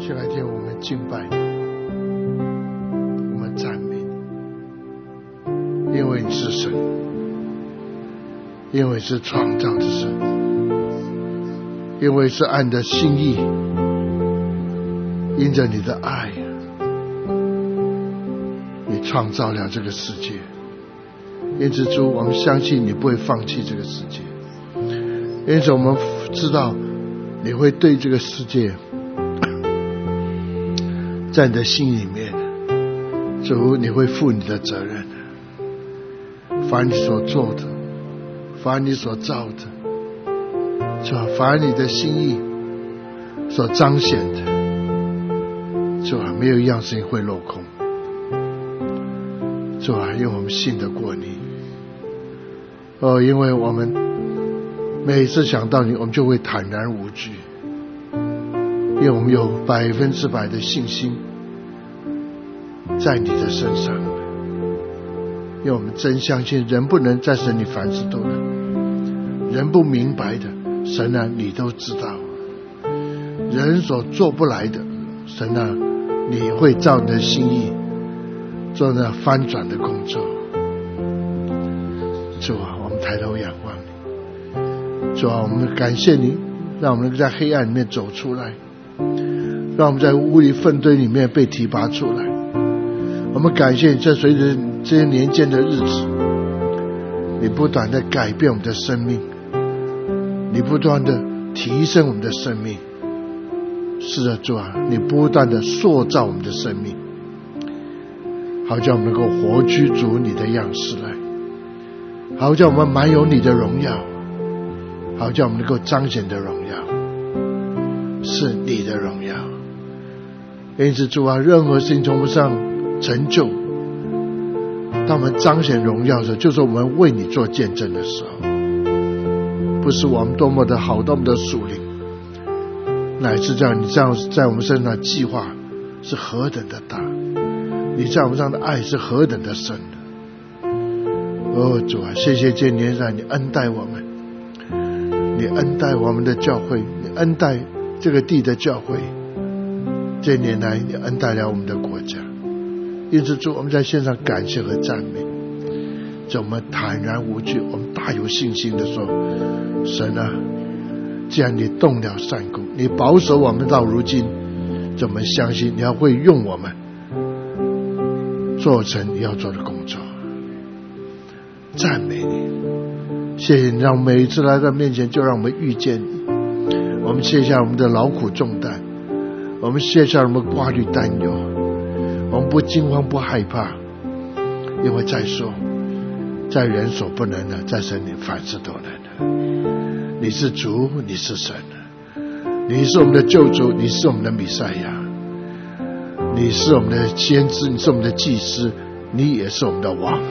现在天，我们敬拜你，我们赞美你，因为你是神，因为是创造的神，因为是按着心意，因着你的爱，你创造了这个世界。因此主，我们相信你不会放弃这个世界，因此我们知道你会对这个世界在你的心里面，主，你会负你的责任，凡你所做的，凡你所造的，主啊，凡你的心意所彰显的，主啊，没有一样事情会落空。主啊，因为我们信得过你，因为我们每次想到你，我们就会坦然无惧，因为我们有100%的信心在你的身上，因为我们真相信人不能战胜你凡事都能，人不明白的，神啊，你都知道，人所做不来的，神啊，你会照你的心意做那翻转的工作。主啊，我们抬头仰望你，主啊，我们感谢你，让我们在黑暗里面走出来，让我们在污泥粪堆里面被提拔出来。我们感谢你，这随着这些年间的日子，你不断的改变我们的生命，你不断的提升我们的生命。是的，主啊，你不断的塑造我们的生命，好叫我们能够活居主你的样式来，好叫我们满有你的荣耀，好叫我们能够彰显的荣耀是你的荣耀。因此主啊，任何事情从不上成就，当我们彰显荣耀的时候，就是我们为你做见证的时候，不是我们多么的好，多么的属灵，乃至这样你这样在我们身上的计划是何等的大，你在我们上的爱是何等的深。主啊，谢谢这年来你恩待我们，你恩待我们的教会，你恩待这个地的教会，这年来你恩待了我们的国家。因此主，我们在线上感谢和赞美，就我们坦然无惧，我们大有信心的说，神啊，既然你动了善工，你保守我们到如今，就我们相信你要会用我们做成你要做的工作。赞美你，谢谢你让每一次来到面前就让我们遇见你，我们卸下我们的劳苦重担，我们卸下我们挂虑担忧，我们不惊慌不害怕，因为再说在人所不能的，在神你凡事都能的。你是主，你是神，你是我们的救主，你是我们的弥赛亚，你是我们的先知，你是我们的祭司，你也是我们的王。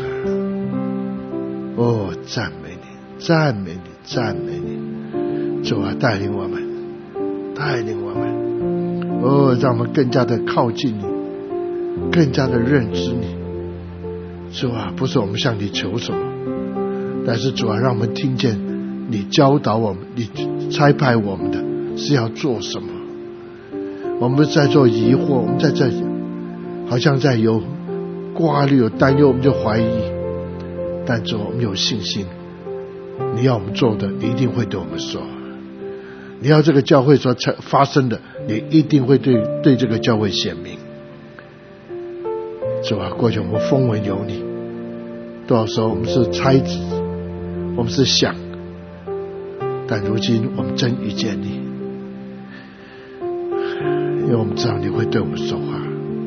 赞美你，赞美你，赞美你。主啊，带领我们，带领我们，让我们更加的靠近你，更加的认知你。主啊，不是我们向你求什么，但是主啊，让我们听见你教导我们，你差派我们的是要做什么。我们在做疑惑，我们在这里好像在有挂虑有担忧，我们就怀疑，但主，我们有信心，你要我们做的，你一定会对我们说。你要这个教会所发生的，你一定会对这个教会显明。主啊，过去我们风闻有你，多少时候我们是猜子，我们是想，但如今我们真遇见你，因为我们知道你会对我们说话。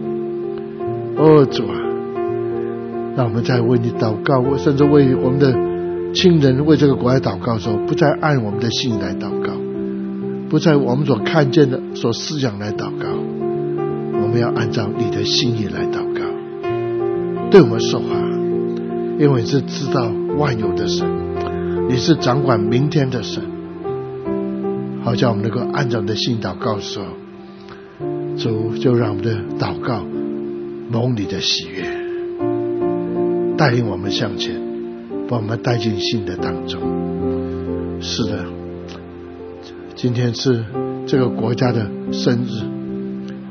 主啊，让我们在为你祷告，甚至为我们的亲人为这个国家祷告的时候，不再按我们的心来祷告，不再我们所看见的所思想来祷告，我们要按照你的心意来祷告，对我们说话，因为你是知道万有的神，你是掌管明天的神，好叫我们能够按照你的心祷告的时候，主就让我们的祷告蒙你的喜悦，带领我们向前，把我们带进新的当中。是的，今天是这个国家的生日，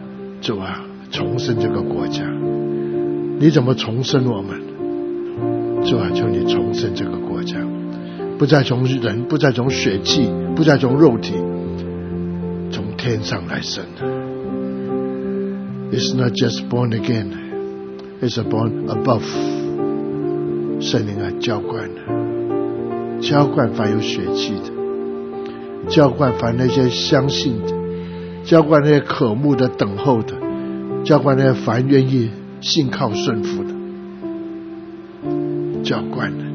主啊，重生这个国家，你怎么重生我们？主啊，求你重生这个国家，不再从人，不再从血气，不再从肉体，从天上来生的。It's not just born again, it's born above。 圣灵啊，浇灌凡有血气的，浇灌凡那些相信的，浇灌那些渴慕的等候的，浇灌那些凡愿意信靠顺服的，浇灌了。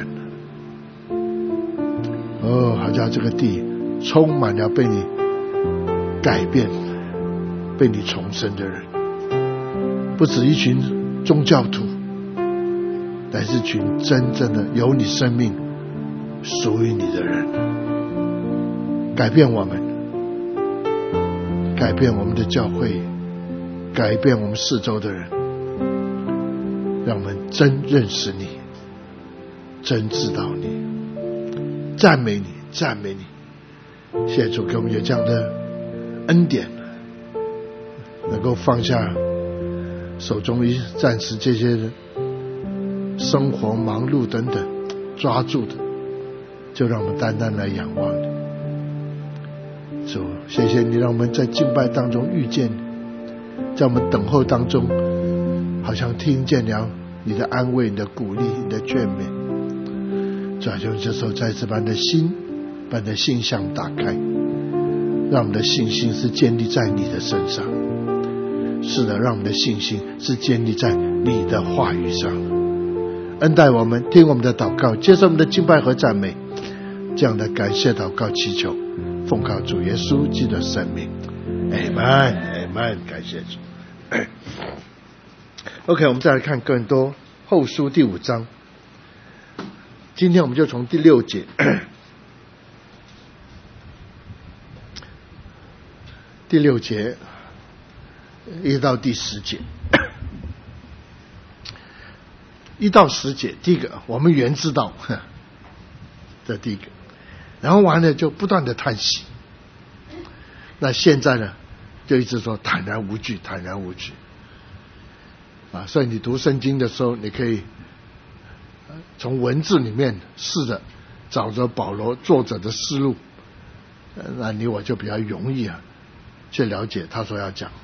哦，好像这个地充满了被你改变、被你重生的人，不止一群宗教徒，乃是群真正的有你生命、属于你的人。改变我们，改变我们的教会，改变我们四周的人，让我们真认识你，真知道你，赞美你，赞美你。谢谢主给我们有这样的恩典，能够放下手中暂时这些生活忙碌等等抓住的，就让我们单单来仰望你。主，谢谢你让我们在敬拜当中遇见你，在我们等候当中好像听见了你的安慰、你的鼓励、你的劝勉。主啊，就这时候再次把你的心、把你的心向打开，让我们的信心是建立在你的身上。是的，让我们的信心是建立在你的话语上。恩待我们，听我们的祷告，接受我们的敬拜和赞美，这样的感谢祷告祈求，奉靠主耶稣基督的圣名。 Amen Amen， 感谢主。OK， 我们再来看哥林多后书第5章。今天我们就从第6节第6节一直到第10节。1到10节，第一个我们原知道，这第一个，然后完了就不断的叹息。那现在呢，就一直说坦然无惧，坦然无惧。所以你读圣经的时候，你可以从文字里面试着找着保罗作者的思路，那你我就比较容易去了解他所要讲。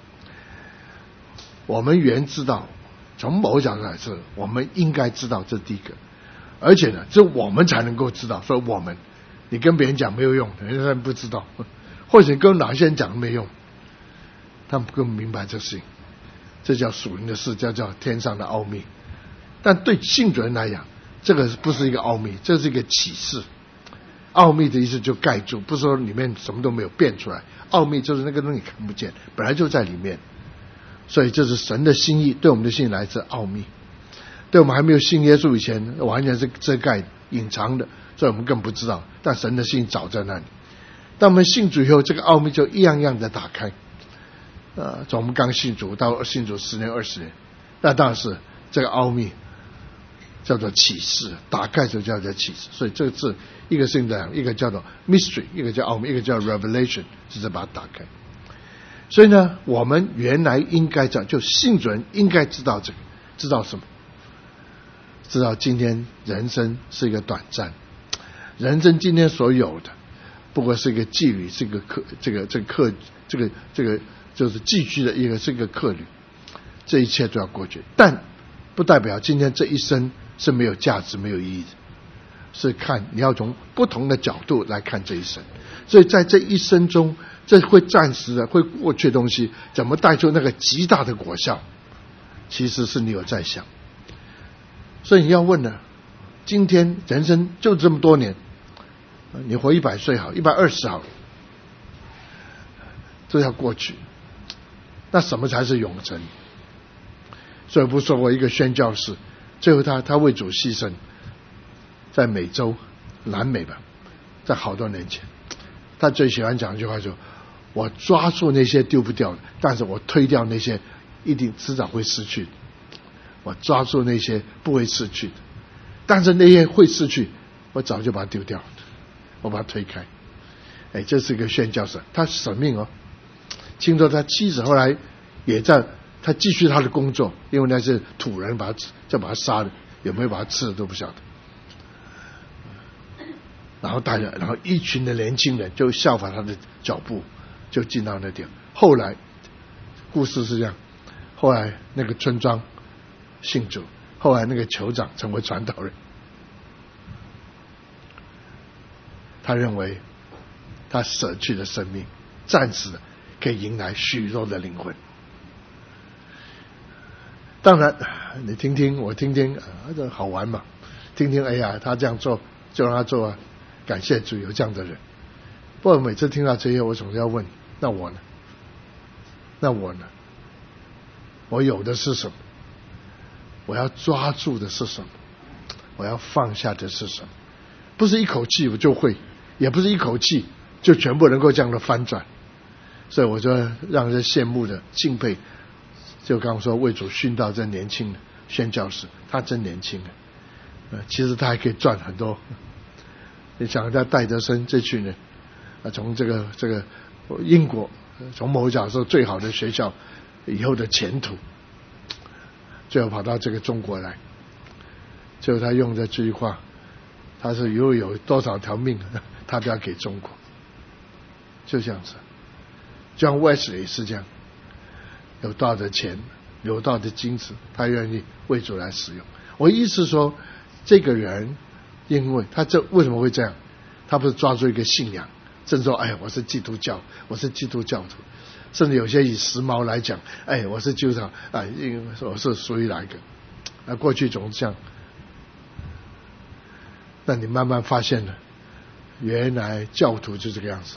我们原知道，从某角度来说，我们应该知道，这第一个。而且呢，只有我们才能够知道。所以我们，你跟别人讲没有用，人家不知道，或者跟哪些人讲没用，他们更明白这事情。这叫属灵的事，叫天上的奥秘。但对信主人来讲，这个不是一个奥秘，这是一个启示。奥秘的意思就盖住，不是说里面什么都没有变出来。奥秘就是那个东西看不见，本来就在里面。所以这是神的心意，对我们的心意来自奥秘。对我们还没有信耶稣以前，完全是遮盖隐藏的，所以我们更不知道。但神的心意早在那里。当我们信主以后，这个奥秘就一样样的打开。从我们刚信主到信主10年20年，那当然是这个奥秘叫做启示，打开就叫做启示。所以这个字一个是这样，一个叫做 mystery， 一个叫奥秘，一个叫 revelation， 就是把它打开。所以呢，我们原来应该知道，就信主人应该知道这个，知道什么？知道今天人生是一个短暂，人生今天所有的不过是一个寄旅，是一个这个就是寄居的一个是一个客旅，这一切都要过去，但不代表今天这一生是没有价值、没有意义的，是看你要从不同的角度来看这一生。所以在这一生中，这会暂时的、会过去的东西，怎么带出那个极大的果效，其实是你有在想。所以你要问呢，今天人生就这么多年，你活100岁好，120好，这要过去，那什么才是永生？所以不说过一个宣教士，最后他为主牺牲，在美洲南美吧，在好多年前，他最喜欢讲一句话，说我抓住那些丢不掉的，但是我推掉那些一定迟早会失去的。我抓住那些不会失去的，但是那些会失去，我早就把它丢掉了，我把它推开。这是一个宣教士，他舍命听说他妻子后来也在他继续他的工作，因为那些土人把他杀了，有没有把他吃了都不晓得。然后一群的年轻人就效法他的脚步，就进到那地方。后来故事是这样，后来那个村庄信主，后来那个酋长成为传道人。他认为他舍去的生命暂时的可以迎来许多的灵魂。当然你听听我听听这好玩嘛，听听哎呀他这样做就让他做啊，感谢主有这样的人。不过每次听到这些我总是要问，那我呢？我有的是什么？我要抓住的是什么？我要放下的是什么？不是一口气我就会，也不是一口气就全部能够这样的翻转。所以我就让人羡慕的敬佩，就刚刚说为主殉道这年轻的宣教士，他真年轻其实他还可以赚很多。你想他戴德生这群人从这个英国从某角说最好的学校以后的前途，最后跑到这个中国来，最后他用的这句话，他是有多少条命他都要给中国，就这样子。John Wesley 是这样，有多少的钱有多少的金子他愿意为主来使用。我意思说这个人因为他为什么会这样，他不是抓住一个信仰，甚至说哎我是基督教，我是基督教徒，甚至有些以时髦来讲，哎我是基督教因为我是属于哪一个过去总是这样。那你慢慢发现了，原来教徒就这个样子，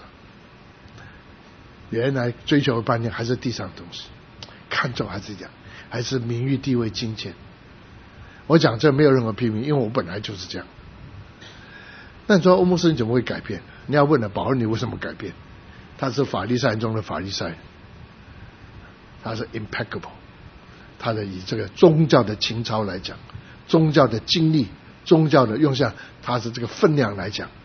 原来追求半天还是地上的东西，看重还是这样，还是名誉地位金钱。我讲这没有任何批评，因为我本来就是这样。那你说欧牧师你怎么会改变？你要问了，保罗你为什么改变？他是法利赛人中的法利赛人，他是 impeccable， 他的以这个宗教的情操来讲，宗教的经历，宗教的用下，他是这个分量来讲，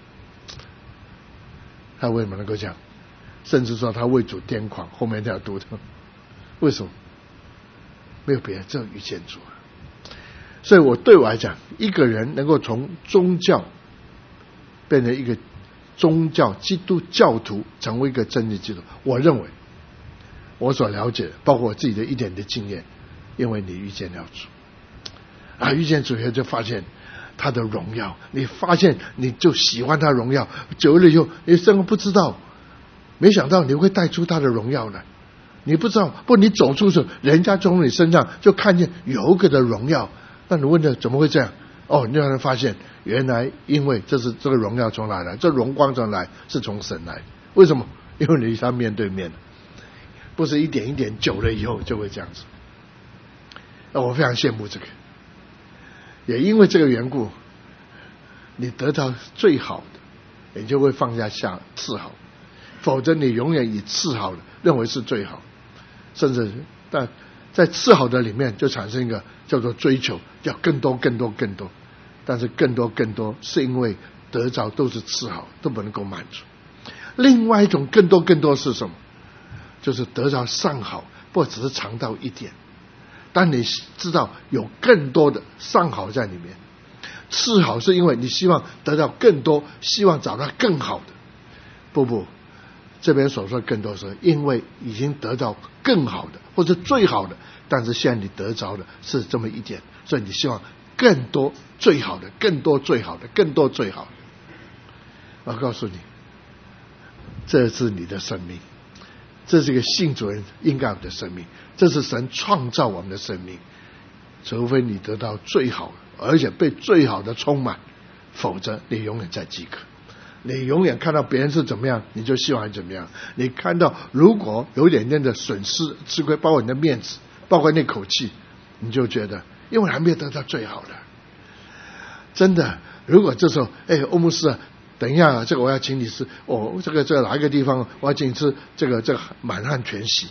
他为什么能够这样？甚至说他为主癫狂，后面要读的，为什么？没有别人，只有遇见主。所以对我来讲，一个人能够从宗教变成一个宗教基督教徒，成为一个真的基督徒，我认为我所了解的，包括我自己的一点的经验，因为你遇见了主遇见主以后就发现他的荣耀，你发现你就喜欢他的荣耀，久了以后你真的不知道，没想到你会带出他的荣耀来，你不知道，你走出去，人家从你身上就看见有一个的荣耀。那你问的怎么会这样？你就能发现原来因为这个荣耀从哪来，这荣光从哪来，是从神来。为什么？因为你与他面对面，不是一点一点，久了以后就会这样子。我非常羡慕这个，也因为这个缘故，你得到最好的，你就会放下次好，否则你永远以次好的认为是最好，甚至但在次好的里面就产生一个叫做追求，要更多更多更多，但是更多更多是因为得着都是次好，都不能够满足。另外一种更多更多是什么？就是得着上好，不只是尝到一点，但你知道有更多的上好在里面。次好是因为你希望得到更多，希望找到更好的。不，这边所说更多是因为已经得到更好的或者最好的，但是现在你得着的是这么一点，所以你希望更多最好的，更多最好的，更多最好的。我告诉你，这是你的生命，这是一个信主人应该有的生命，这是神创造我们的生命。除非你得到最好的，而且被最好的充满，否则你永远在饥渴。你永远看到别人是怎么样，你就希望怎么样。你看到如果有点点的损失吃亏，包括你的面子，包括那口气，你就觉得因为还没有得到最好的。真的，如果这时候欧牧师等一下这个我要请你吃这个哪一个地方我要请你吃这个满汉全席。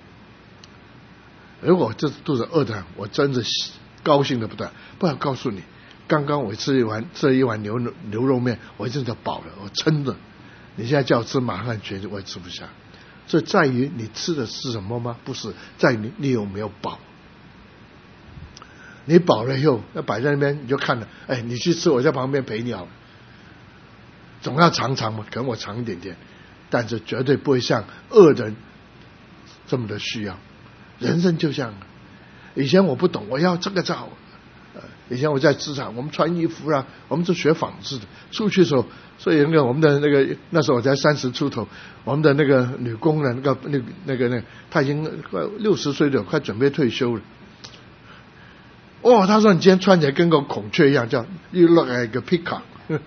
如果这肚子饿的我真的高兴的不得了。不然告诉你，刚刚我吃一碗牛肉面，我真的饱了，我撑着。你现在叫我吃满汉全席，我也吃不下。 所以在于你吃的是什么吗？不是，在于你有没有饱。你饱了以后，那摆在那边你就看了，你去吃，我在旁边陪你好了。总要尝尝嘛，可能我尝一点点，但是绝对不会像恶人这么的需要。人生就像以前我不懂，我要这个就好。以前我在职场，我们穿衣服啊，我们是学纺织的，出去的时候，所以我们的那时候我才30出头，我们的那个女工人，她已经快60岁了，快准备退休了。她说你今天穿起来跟个孔雀一样，叫 You look like a peacock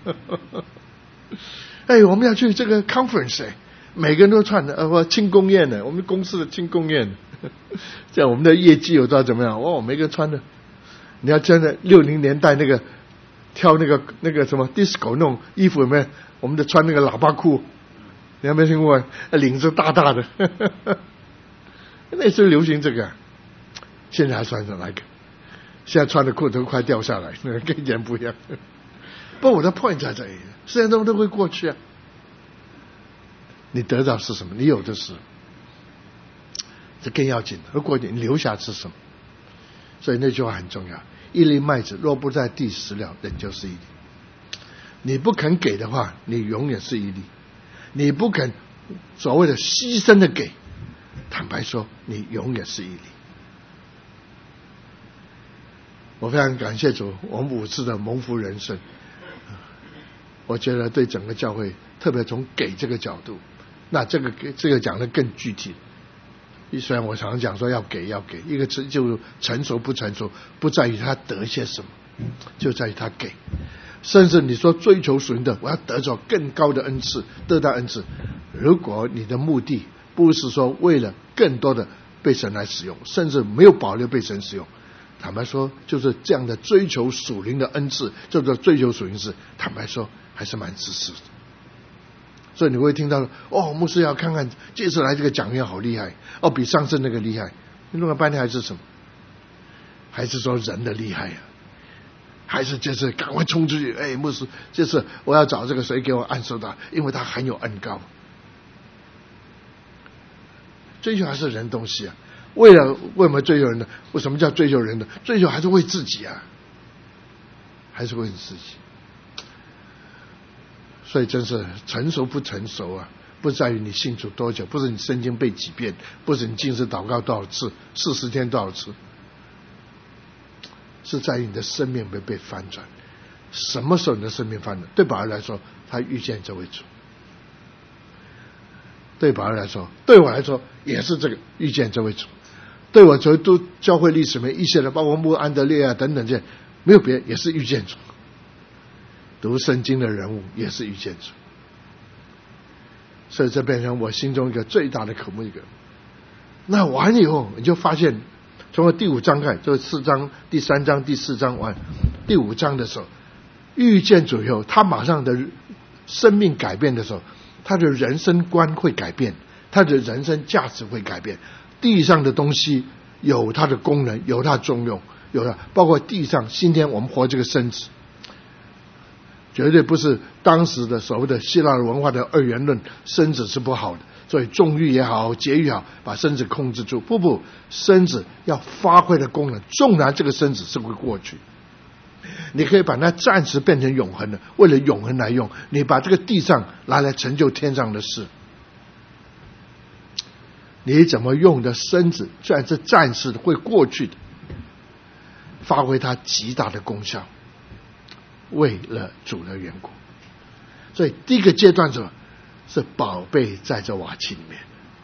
我们要去这个 conference， 每个人都穿的庆功宴的，我们公司的庆功宴，这样我们的业绩有到怎么样？每个人穿的，你要真的60年代那个跳那个什么 disco 那种衣服有没有？我们的穿那个喇叭裤，你有没有听过？领子大大的，那时候流行这个，现在还穿着那个。现在穿的裤都快掉下来，跟以前不一样。不过我的 point 在这里，世界都会过去啊。你得到是什么？你有的是，这更要紧。如果你留下是什么？所以那句话很重要：一粒麦子若不在地死了，人就是一粒。你不肯给的话，你永远是一粒。你不肯所谓的牺牲的给，坦白说，你永远是一粒。我非常感谢主，我们5次的蒙福人生，我觉得对整个教会，特别从给这个角度，那这个讲得更具体。虽然我常常讲说要给，一个就成熟不成熟，不在于他得些什么，就在于他给。甚至你说追求属灵的，我要得着更高的恩赐，得到恩赐。如果你的目的不是说为了更多的被神来使用，甚至没有保留被神使用，坦白说，就是这样的追求属灵的恩赐，叫做追求属灵事，坦白说还是蛮自私的。所以你会听到牧师要看看这次来这个讲员好厉害，比上次那个厉害。你弄了半天还是什么？还是说人的厉害啊？还是这次赶快冲出去？牧师，这次我要找这个谁给我按手的，因为他很有恩膏。追求还是人东西啊。为什么追求人的？为什么叫追求人的？追求还是为自己啊，还是为自己。所以真是成熟不成熟啊，不在于你信主多久，不是你圣经背几遍，不是你禁食祷告多少次，40天多少次，是在于你的生命没被翻转。什么时候你的生命翻转？对保罗来说，他遇见这位主；对保罗来说，对我来说也是这个遇见这位主。对我都教会历史没一些人，包括穆安德烈啊等等这些，没有别，也是遇见主。读圣经的人物也是遇见主，所以这变成我心中一个最大的渴慕。那完以后，你就发现，从第5章开始，就是4章、第3章、第4章完，第5章的时候，遇见主以后，他马上的生命改变的时候，他的人生观会改变，他的人生价值会改变。地上的东西有它的功能，有它的作用，有它包括地上今天我们活这个身子，绝对不是当时的所谓的希腊文化的二元论，身子是不好的，所以纵欲也好，节欲也好，把身子控制住。不，身子要发挥的功能，纵然这个身子是会过去，你可以把它暂时变成永恒的，为了永恒来用。你把这个地上拿来成就天上的事，你怎么用的身子，虽然是暂时的会过去的，发挥它极大的功效，为了主的缘故。所以第一个阶段是宝贝在这瓦器里面。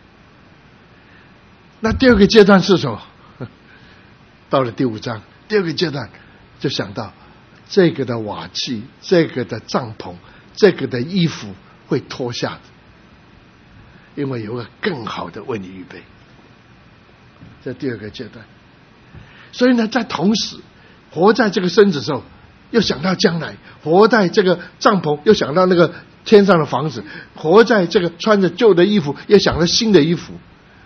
那第二个阶段是什么？到了第5章，第二个阶段就想到这个的瓦器，这个的帐篷，这个的衣服会脱下的，因为有个更好的为你预备。这第二个阶段。所以呢，在同时活在这个身子的时候，又想到将来；活在这个帐篷，又想到那个天上的房子；活在这个穿着旧的衣服，又想到新的衣服。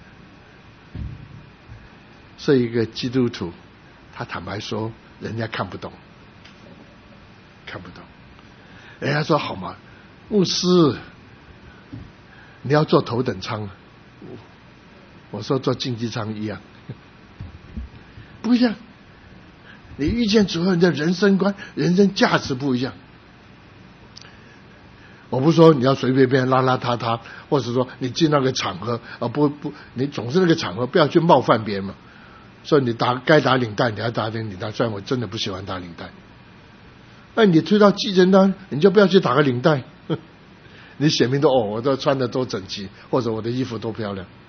是一个基督徒，他坦白说，人家看不懂。人家说好吗？牧师，你要坐头等舱， 我说做竞技场一样，不一样。你遇见主后，你的人生观、人生价值不一样。我不说你要随便便邋邋遢遢，或者说你进那个场合你总是那个场合不要去冒犯别人嘛。所以你该打领带，你要打领带。虽然我真的不喜欢打领带，那你推到计程单，你就不要去打个领带。你显明我都穿的多整齐，或者我的衣服多漂亮。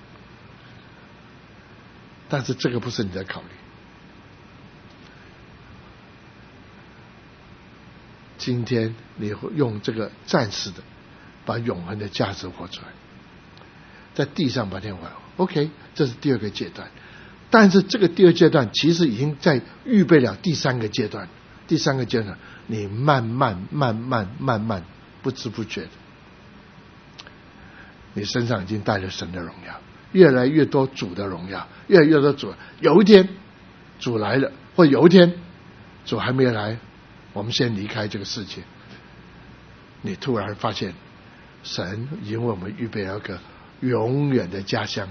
但是这个不是你的考虑。今天你会用这个暂时的把永恒的价值活出来，在地上把天活。OK， 这是第二个阶段。但是这个第二阶段其实已经在预备了第三个阶段。第三个阶段，你慢慢不知不觉的，你身上已经带了神的荣耀，越来越多主的荣耀，越来越多主。有一天主来了，或有一天主还没来，我们先离开这个世界，你突然发现神已经为我们预备了一个永远的家乡。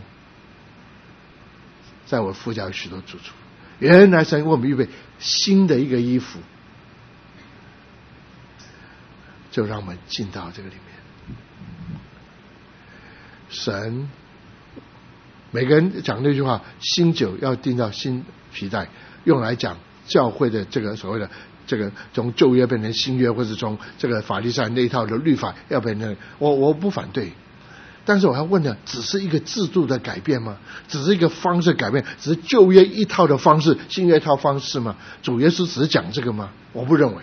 在我父家有许多住处，原来神为我们预备新的一个衣服，就让我们进到这个里面。神每个人讲那句话，新酒要订到新皮带，用来讲教会的这个所谓的这个从旧约变成新约，或者从这个法利赛那一套的律法要变成，我不反对。但是我要问的，只是一个制度的改变吗？只是一个方式改变？只是旧约一套的方式，新约一套方式吗？主耶稣只是讲这个吗？我不认为。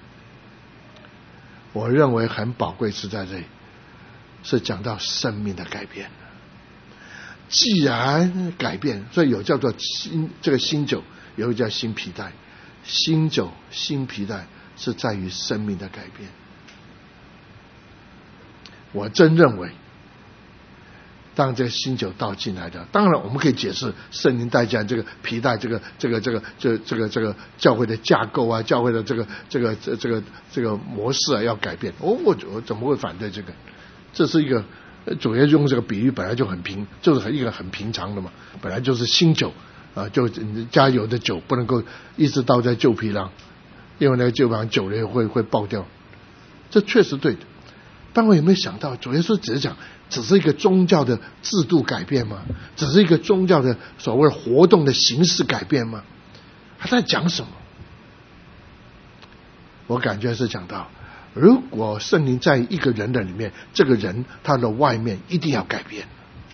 我认为很宝贵是在这里，是讲到生命的改变。既然改变，所以有叫做这个新酒，有一个叫新皮带。新酒、新皮带是在于生命的改变。我真认为，当这个新酒倒进来的，当然我们可以解释圣灵带进来这个皮带，这个教会的架构啊，教会的这个模式啊要改变。我怎么会反对这个？这是一个主要用这个比喻本来就就是一个很平常的嘛，本来就是新酒就加油的酒不能够一直倒在旧皮囊，因为那个旧皮囊久了会爆掉。这确实对的。但我有没有想到，主耶稣只是讲，只是一个宗教的制度改变吗？只是一个宗教的所谓活动的形式改变吗？他在讲什么？我感觉是讲到，如果圣灵在一个人的里面，这个人他的外面一定要改变。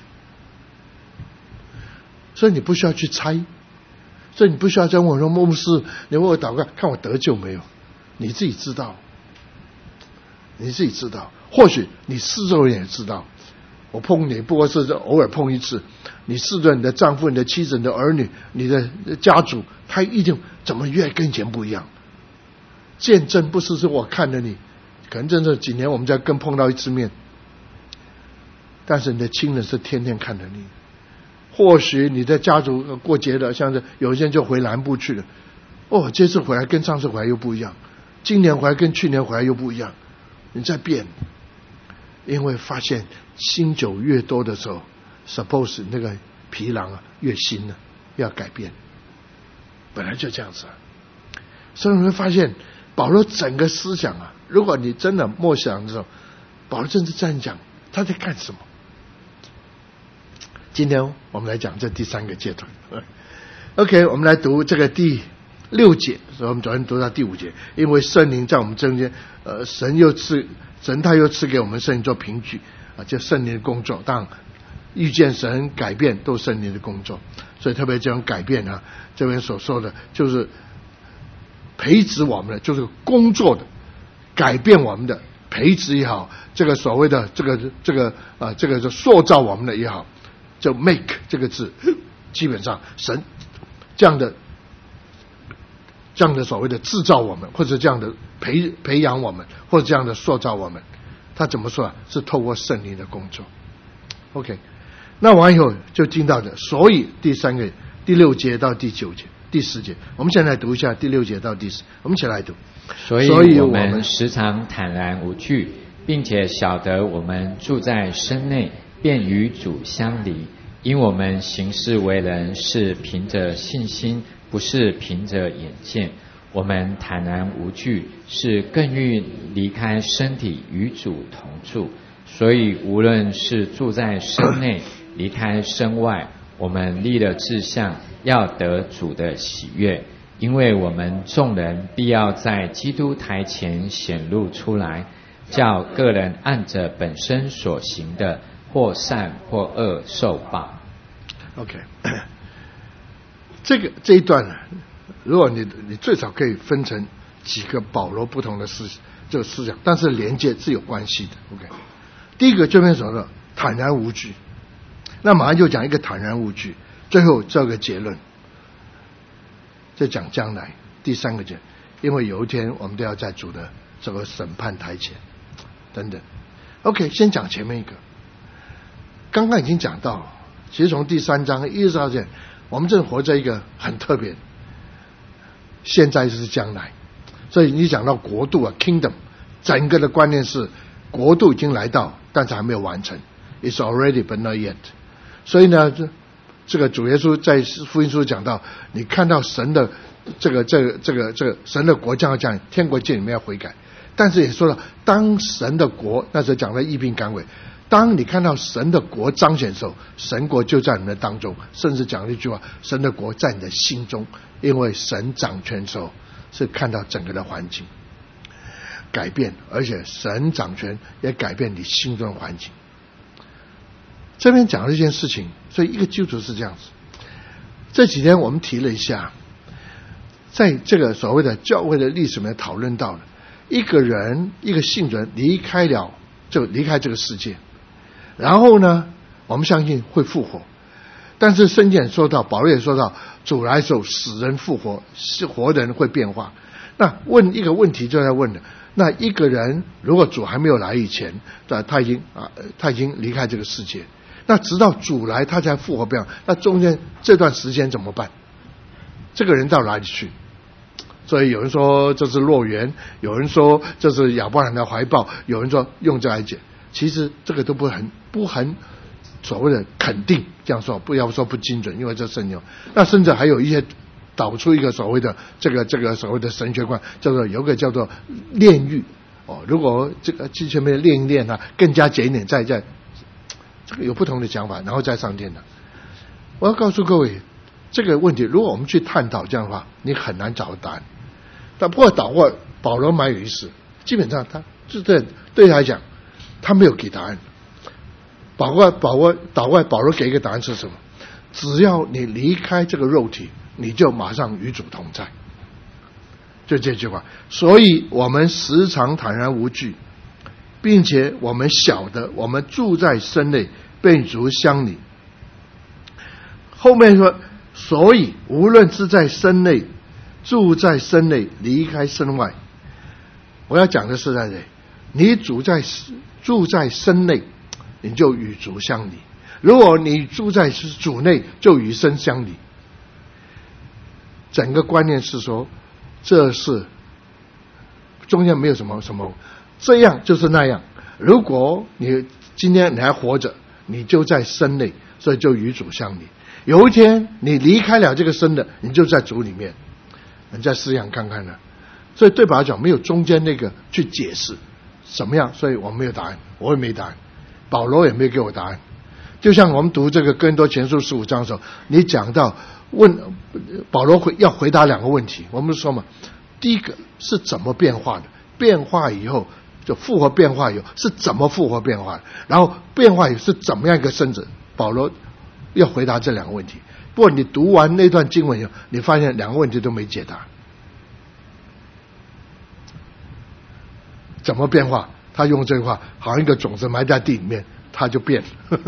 所以你不需要去猜，所以你不需要在问我说，牧师，你问我祷告，看我得救没有？你自己知道，你自己知道。或许你四周人也知道，我碰你不过是偶尔碰一次，你试着你的丈夫、你的妻子、你的儿女、你的家族，他一定怎么越跟以前不一样。见证不是我看着你，可能真的几年我们才跟碰到一次面，但是你的亲人是天天看着你。或许你的家族过节的，像是有些人就回南部去了，这次回来跟上次回来又不一样，今年回来跟去年回来又不一样，你在变。因为发现新酒越多的时候 suppose 那个皮囊越新了，要改变，本来就这样子所以你会发现保罗整个思想如果你真的默想的时候，保罗真是这样讲，他在干什么？今天我们来讲这第三个阶段。OK， 我们来读这个第6节，所以我们昨天读到第5节，因为圣灵在我们中间，神他又赐给我们圣灵做凭据就圣灵的工作。当然遇见神改变都是圣灵的工作，所以特别这种改变这边所说的就是培植我们的，就是工作的改变我们的，培植也好，这个所谓的这个就塑造我们的也好，就 make 这个字，基本上神这样的所谓的制造我们，或者这样的培养我们，或者这样的塑造我们，他怎么说是透过圣灵的工作。 OK， 那完以后就进到的，所以第6节到第9节第10节，我们先来读一下第6节到第10，我们一起来读。 所以我们时常坦然无惧，并且晓得我们住在身内， 便与主相离。因我们行事为人是凭着信心，不是凭着眼见。我们坦然无惧，是更欲离开身体与主同住。所以无论是住在身内，离开身外，我们立了志向，要得主的喜悦。因为我们众人必要在基督台前显露出来，叫个人按着本身所行的，或善或恶受报。 OK 这一段呢，如果你最少可以分成几个保罗不同的这个思想，但是连接是有关系的。 OK， 第一个这边说的坦然无惧，那马上就讲一个坦然无惧，最后这个结论再讲将来第三个结，因为有一天我们都要在主的这个审判台前等等。 OK， 先讲前面一个，刚刚已经讲到，其实从第3章一直到这，我们正活在一个很特别，现在就是将来，所以你讲到国度啊 kingdom， 整个的观念是国度已经来到，但是还没有完成， it's already but not yet。 所以呢，这个主耶稣在福音书讲到，你看到神的这个神的国将要降临，天国见你们要悔改。但是也说了，当神的国，那时候讲的疫病赶鬼，当你看到神的国彰显的时候，神国就在你们的当中，甚至讲了一句话，神的国在你的心中，因为神掌权的时候是看到整个的环境改变，而且神掌权也改变你心中的环境。这边讲了一件事情，所以一个基督徒是这样子。这几天我们提了一下，在这个所谓的教会的历史里面讨论到了，一个人一个信人离开这个世界，然后呢我们相信会复活，但是圣经也说到，保罗也说到，主来的时候死人复活，是活人会变化。那问一个问题就在问了，那一个人如果主还没有来以前，他已经离开这个世界，那直到主来他才复活变化，那中间这段时间怎么办？这个人到哪里去？所以有人说这是乐园，有人说这是亚伯兰的怀抱，有人说用这来解，其实这个都不很所谓的肯定，这样说不要说不精准，因为这圣经。那甚至还有一些导出一个所谓的这个所谓的神学观，有个叫做炼狱如果这个之前面练一练啊，更加简练，再这个有不同的讲法，然后再上天的。我要告诉各位，这个问题如果我们去探讨这样的话，你很难找到答案。但不过保罗蛮有意思，基本上他对他来讲，他没有给答案。保罗给一个答案是什么？只要你离开这个肉体，你就马上与主同在，就这句话。所以我们时常坦然无惧，并且我们晓得我们住在身内，被主相离。后面说，所以无论是在身内，住在身内，离开身外。我要讲的是在这里，你住在身内，你就与主相离；如果你住在主内，就与身相离。整个观念是说，这是中间没有什么这样就是那样。如果你今天你还活着，你就在身内，所以就与主相离。有一天你离开了这个身的，你就在主里面。你再思想看看呢？所以对保罗讲，没有中间那个去解释怎么样，所以我没有答案，我也没答案，保罗也没有给我答案。就像我们读这个哥林多前书15章的时候，你讲到保罗要回答2个问题，我们说嘛，第一个是怎么变化的，变化以后就复活，变化以后是怎么复活变化的，然后变化以后是怎么样一个身子，保罗要回答这2个问题。不过你读完那段经文以后，你发现2个问题都没解答。怎么变化？他用这句话，好像一个种子埋在地里面，它就变。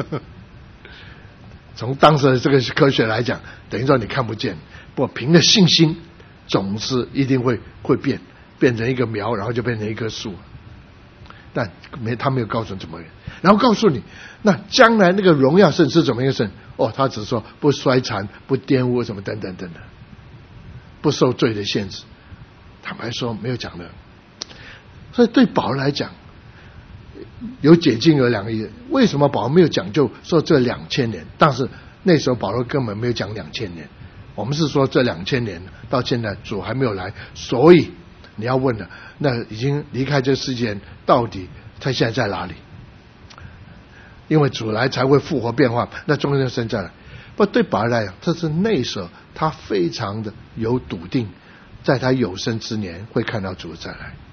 从当时的这个科学来讲，等于说你看不见，不过凭着信心，种子一定会变成一个苗，然后就变成一棵树。但他没有告诉你怎么，然后告诉你那将来那个荣耀圣是怎么一个圣他只说不衰残，不玷污什么等等等等，不受罪的限制。坦白说没有讲的。所以对保罗来讲， 有解经有2个意思。为什么保罗没有讲究说这2000年？但是那时候保罗根本没有讲2000年，我们是说这2000年到现在主还没有来，所以你要问了，那已经离开这世界，到底他现在在哪里？因为主来才会复活变化，那中间生在哪？不，对保罗来讲，这是那时候他非常的有笃定，在他有生之年会看到主再来。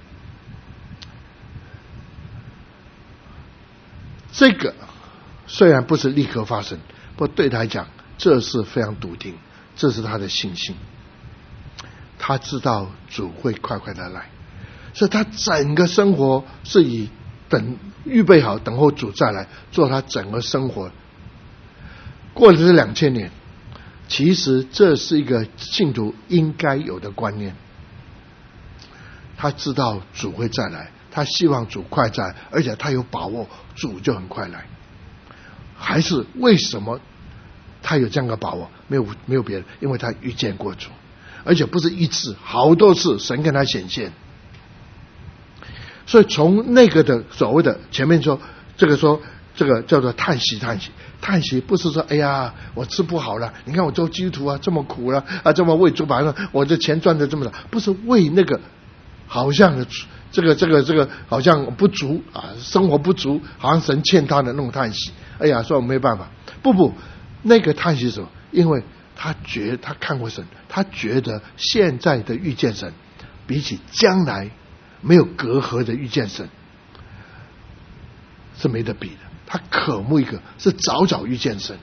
这个虽然不是立刻发生，不过对他来讲，这是非常笃定，这是他的信心。他知道主会快快的来，所以他整个生活是以预备好等候主再来做他整个生活。过了这2000年，其实这是一个信徒应该有的观念。他知道主会再来，他希望主快再来，而且他有把握主就很快来。还是为什么他有这样的把握？没有别的，因为他遇见过主，而且不是一次，好多次神跟他显现。所以从那个的所谓的前面说这个叫做叹息不是说哎呀我吃不好了，你看我做基督徒啊这么苦了啊，这么为主把我的钱赚得这么少，不是为那个好像的这个好像不足啊，生活不足，好像神欠他的那种叹息。哎呀，说我没办法，不，那个叹息是什么？因为他看过神，他觉得现在的遇见神，比起将来没有隔阂的遇见神是没得比的。他渴慕一个是早遇见神，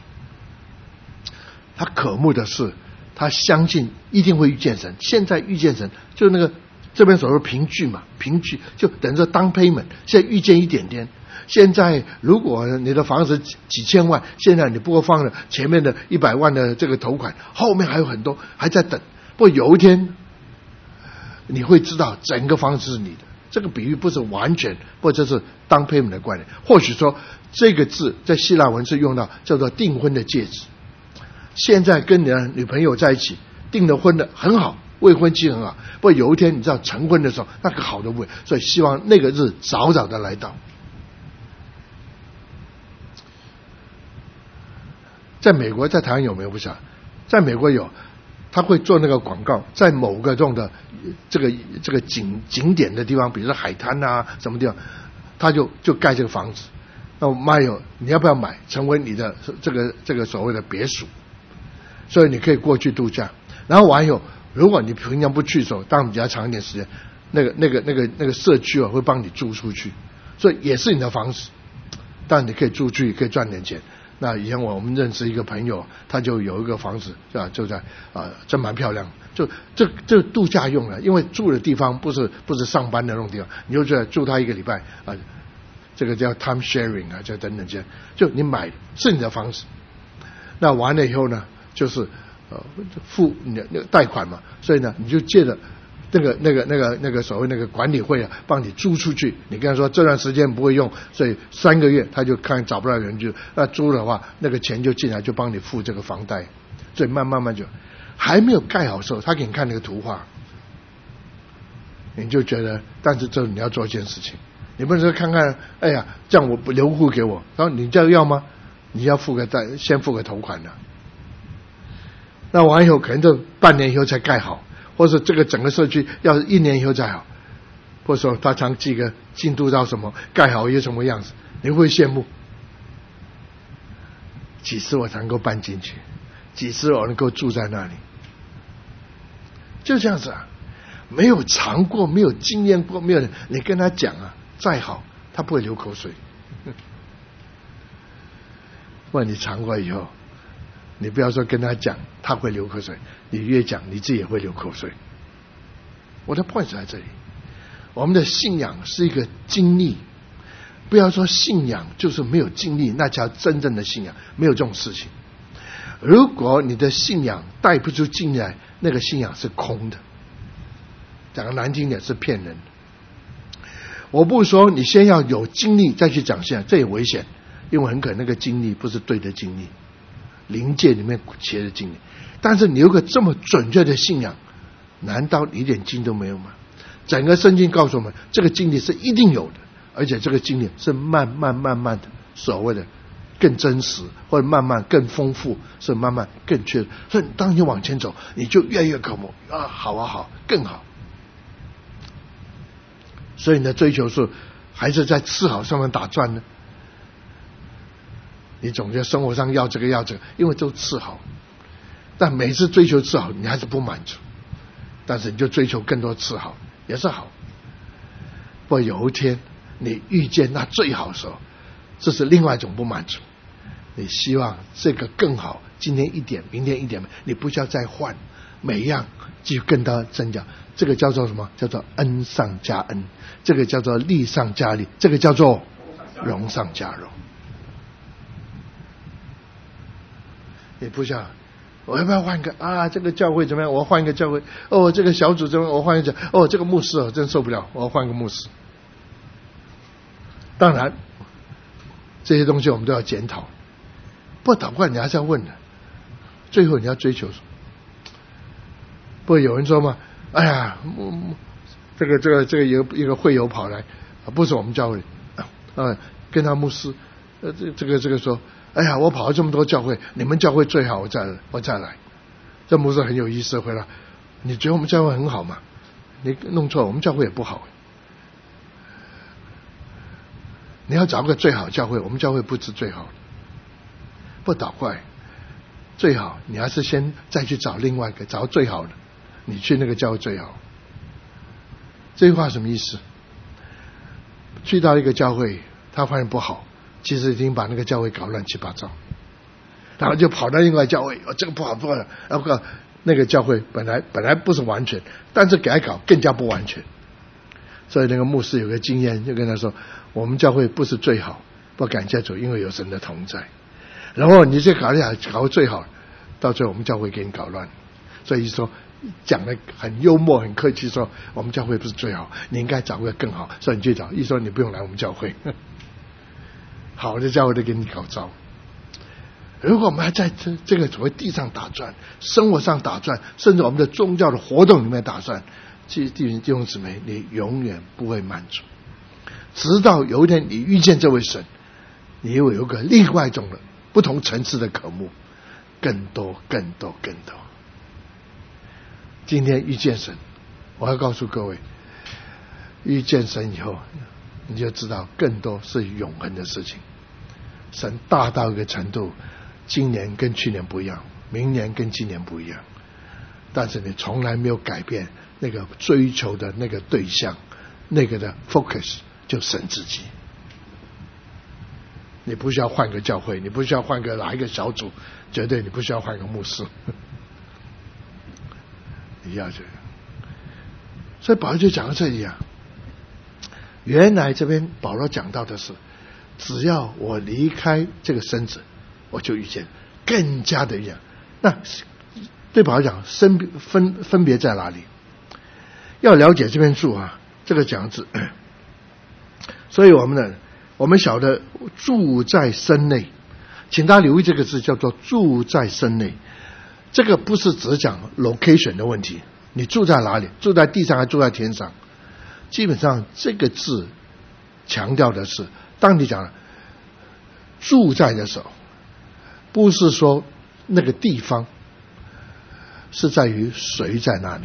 他渴慕的是他相信一定会遇见神。现在遇见神就那个这边所说凭据就等着当 payment， 现在遇见一点点。现在如果你的房子几千万，现在你不过放了前面的100万的这个头款，后面还有很多还在等。不过有一天你会知道整个房子是你的。这个比喻不是完全，或者是当 payment 的观念。或许说这个字在希腊文是用到叫做订婚的戒指。现在跟你的女朋友在一起，订了婚的很好，未婚妻很好。不过有一天你知道成婚的时候，那个好的不会，所以希望那个日早的来到。在美国，在台湾有没有不晓得？在美国有。他会做那个广告，在某个这种的这个景点的地方，比如说海滩啊什么地方，他就盖这个房子。那妈友，你要不要买，成为你的这个所谓的别墅？所以你可以过去度假。然后完以后，如果你平常不去的时候，当然比较长一点时间，那个社区会帮你租出去，所以也是你的房子，但你可以租出去，可以赚点钱。那以前我们认识一个朋友，他就有一个房子，是吧？就在真蛮漂亮，就这度假用的，因为住的地方不是上班的那种地方，你就在住他1个礼拜啊，这个叫 time sharing 啊，就等等这样，就你买是你的房子，那完了以后呢，就是付你的那个贷款嘛，所以呢，你就借着那个所谓那个管理会啊，帮你租出去。你跟他说这段时间不会用，所以3个月他就看找不到人，就那租的话，那个钱就进来，就帮你付这个房贷。所以慢慢就还没有盖好的时候，他给你看那个图画，你就觉得，但是这你要做一件事情，你不能说看看，哎呀，这样我不留户给我，然后你这样要吗？你要先付个头款的。那完以后可能就半年以后才盖好。或者这个整个社区要是1年以后再好，或者说他常记个进度到什么，盖好一什么样子，你会羡慕。几次我才能够搬进去，几次我能够住在那里，就这样子啊。没有尝过，没有经验过，没有人，你跟他讲啊，再好他不会流口水。不然你尝过以后，你不要说跟他讲他会流口水，你越讲你自己也会流口水。我的 point 在这里，我们的信仰是一个经历，不要说信仰就是没有经历，那叫真正的信仰，没有这种事情。如果你的信仰带不出经历来，那个信仰是空的，讲的难听点是骗人的。我不是说你先要有经历再去讲信仰，这也危险，因为很可能那个经历不是对的经历，灵界里面写的经历。但是你有个这么准确的信仰，难道你一点经都没有吗？整个圣经告诉我们，这个经历是一定有的， 而且这个经验是慢慢的，所谓的更真实，或者慢慢更丰富，是慢慢更确实。所以当你往前走，你就越来越渴慕啊，好，更好。所以你的追求是还是在次好上面打转呢？你总觉得生活上要这个，因为都次好，但每次追求次好，你还是不满足，但是你就追求更多次好，也是好。不过有一天你遇见那最好的时候，这是另外一种不满足。你希望这个更好，今天一点，明天一点，你不需要再换，每一样就更大增加。这个叫做什么？叫做恩上加恩，这个叫做利上加利，这个叫做荣上加荣。你不想我要不要换个啊？这个教会怎么样？我换一个教会。哦，这个小组怎么样？我换一个。哦，这个牧师真受不了，我要换个牧师。当然，这些东西我们都要检讨。不过祷告你还是要问的，最后你要追求什么？不过有人说嘛，哎呀，这个一个会友跑来，不是我们教会，跟他牧师，这个说。哎呀，我跑了这么多教会，你们教会最好，我再来。这牧师很有意思，回来，你觉得我们教会很好吗？你弄错了，我们教会也不好。你要找个最好的教会，我们教会不是最好的。不倒怪，最好你还是先再去找另外一个，找最好的，你去那个教会最好。这句话什么意思？去到一个教会，他发现不好。其实已经把那个教会搞乱七八糟，然后就跑到另外教会，这个不好，然后那个教会本来不是完全，但是改搞更加不完全。所以那个牧师有个经验，就跟他说：我们教会不是最好，不感谢主，因为有神的同在。然后你就搞最好，到最后我们教会给你搞乱。所以说讲的很幽默很客气，说我们教会不是最好，你应该找个更好，所以你去找。一说你不用来我们教会。好的教会都给你搞糟。如果我们还在这个所谓地上打转，生活上打转，甚至我们的宗教的活动里面打转，弟兄姊妹，你永远不会满足。直到有一天你遇见这位神，你又有个另外一种的不同层次的渴慕，更多。今天遇见神，我要告诉各位，遇见神以后，你就知道更多是永恒的事情。神大到一个程度，今年跟去年不一样，明年跟今年不一样，但是你从来没有改变那个追求的那个对象，那个的 focus 就神自己。你不需要换个教会，你不需要换个哪一个小组，绝对你不需要换个牧师。你要这个，所以保罗就讲到这里啊。原来这边保罗讲到的是，只要我离开这个身子，我就遇见更加的一样。那对保罗讲分别在哪里？要了解这边住啊，这个讲字。所以我们晓得住在身内，请大家留意这个字叫做住在身内。这个不是只讲 location 的问题，你住在哪里？住在地上还住在天上？基本上这个字强调的是，当你讲住在的时候，不是说那个地方，是在于谁在那里。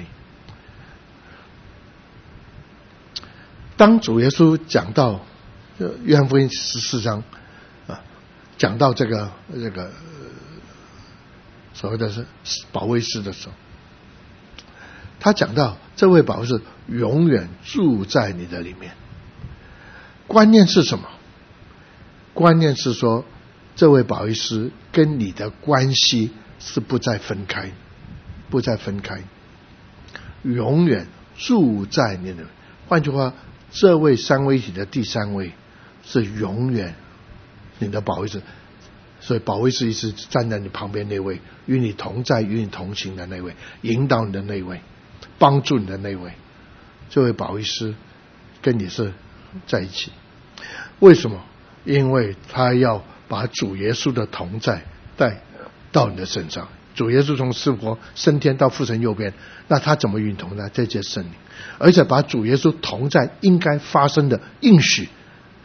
当主耶稣讲到约翰福音14章讲到这个所谓的是保惠师的时候，他讲到这位保惠师永远住在你的里面。观念是什么？观念是说，这位保惠师跟你的关系是不再分开，永远住在你的。换句话，这位三位一体的第三位是永远你的保惠师。所以保惠师是站在你旁边那位，与你同在与你同行的那位，引导你的那位，帮助你的那位。这位保惠师跟你是在一起。为什么？因为他要把主耶稣的同在带到你的身上。主耶稣从复活升天到父神右边，那他怎么与你同在？这些圣灵，而且把主耶稣同在应该发生的应许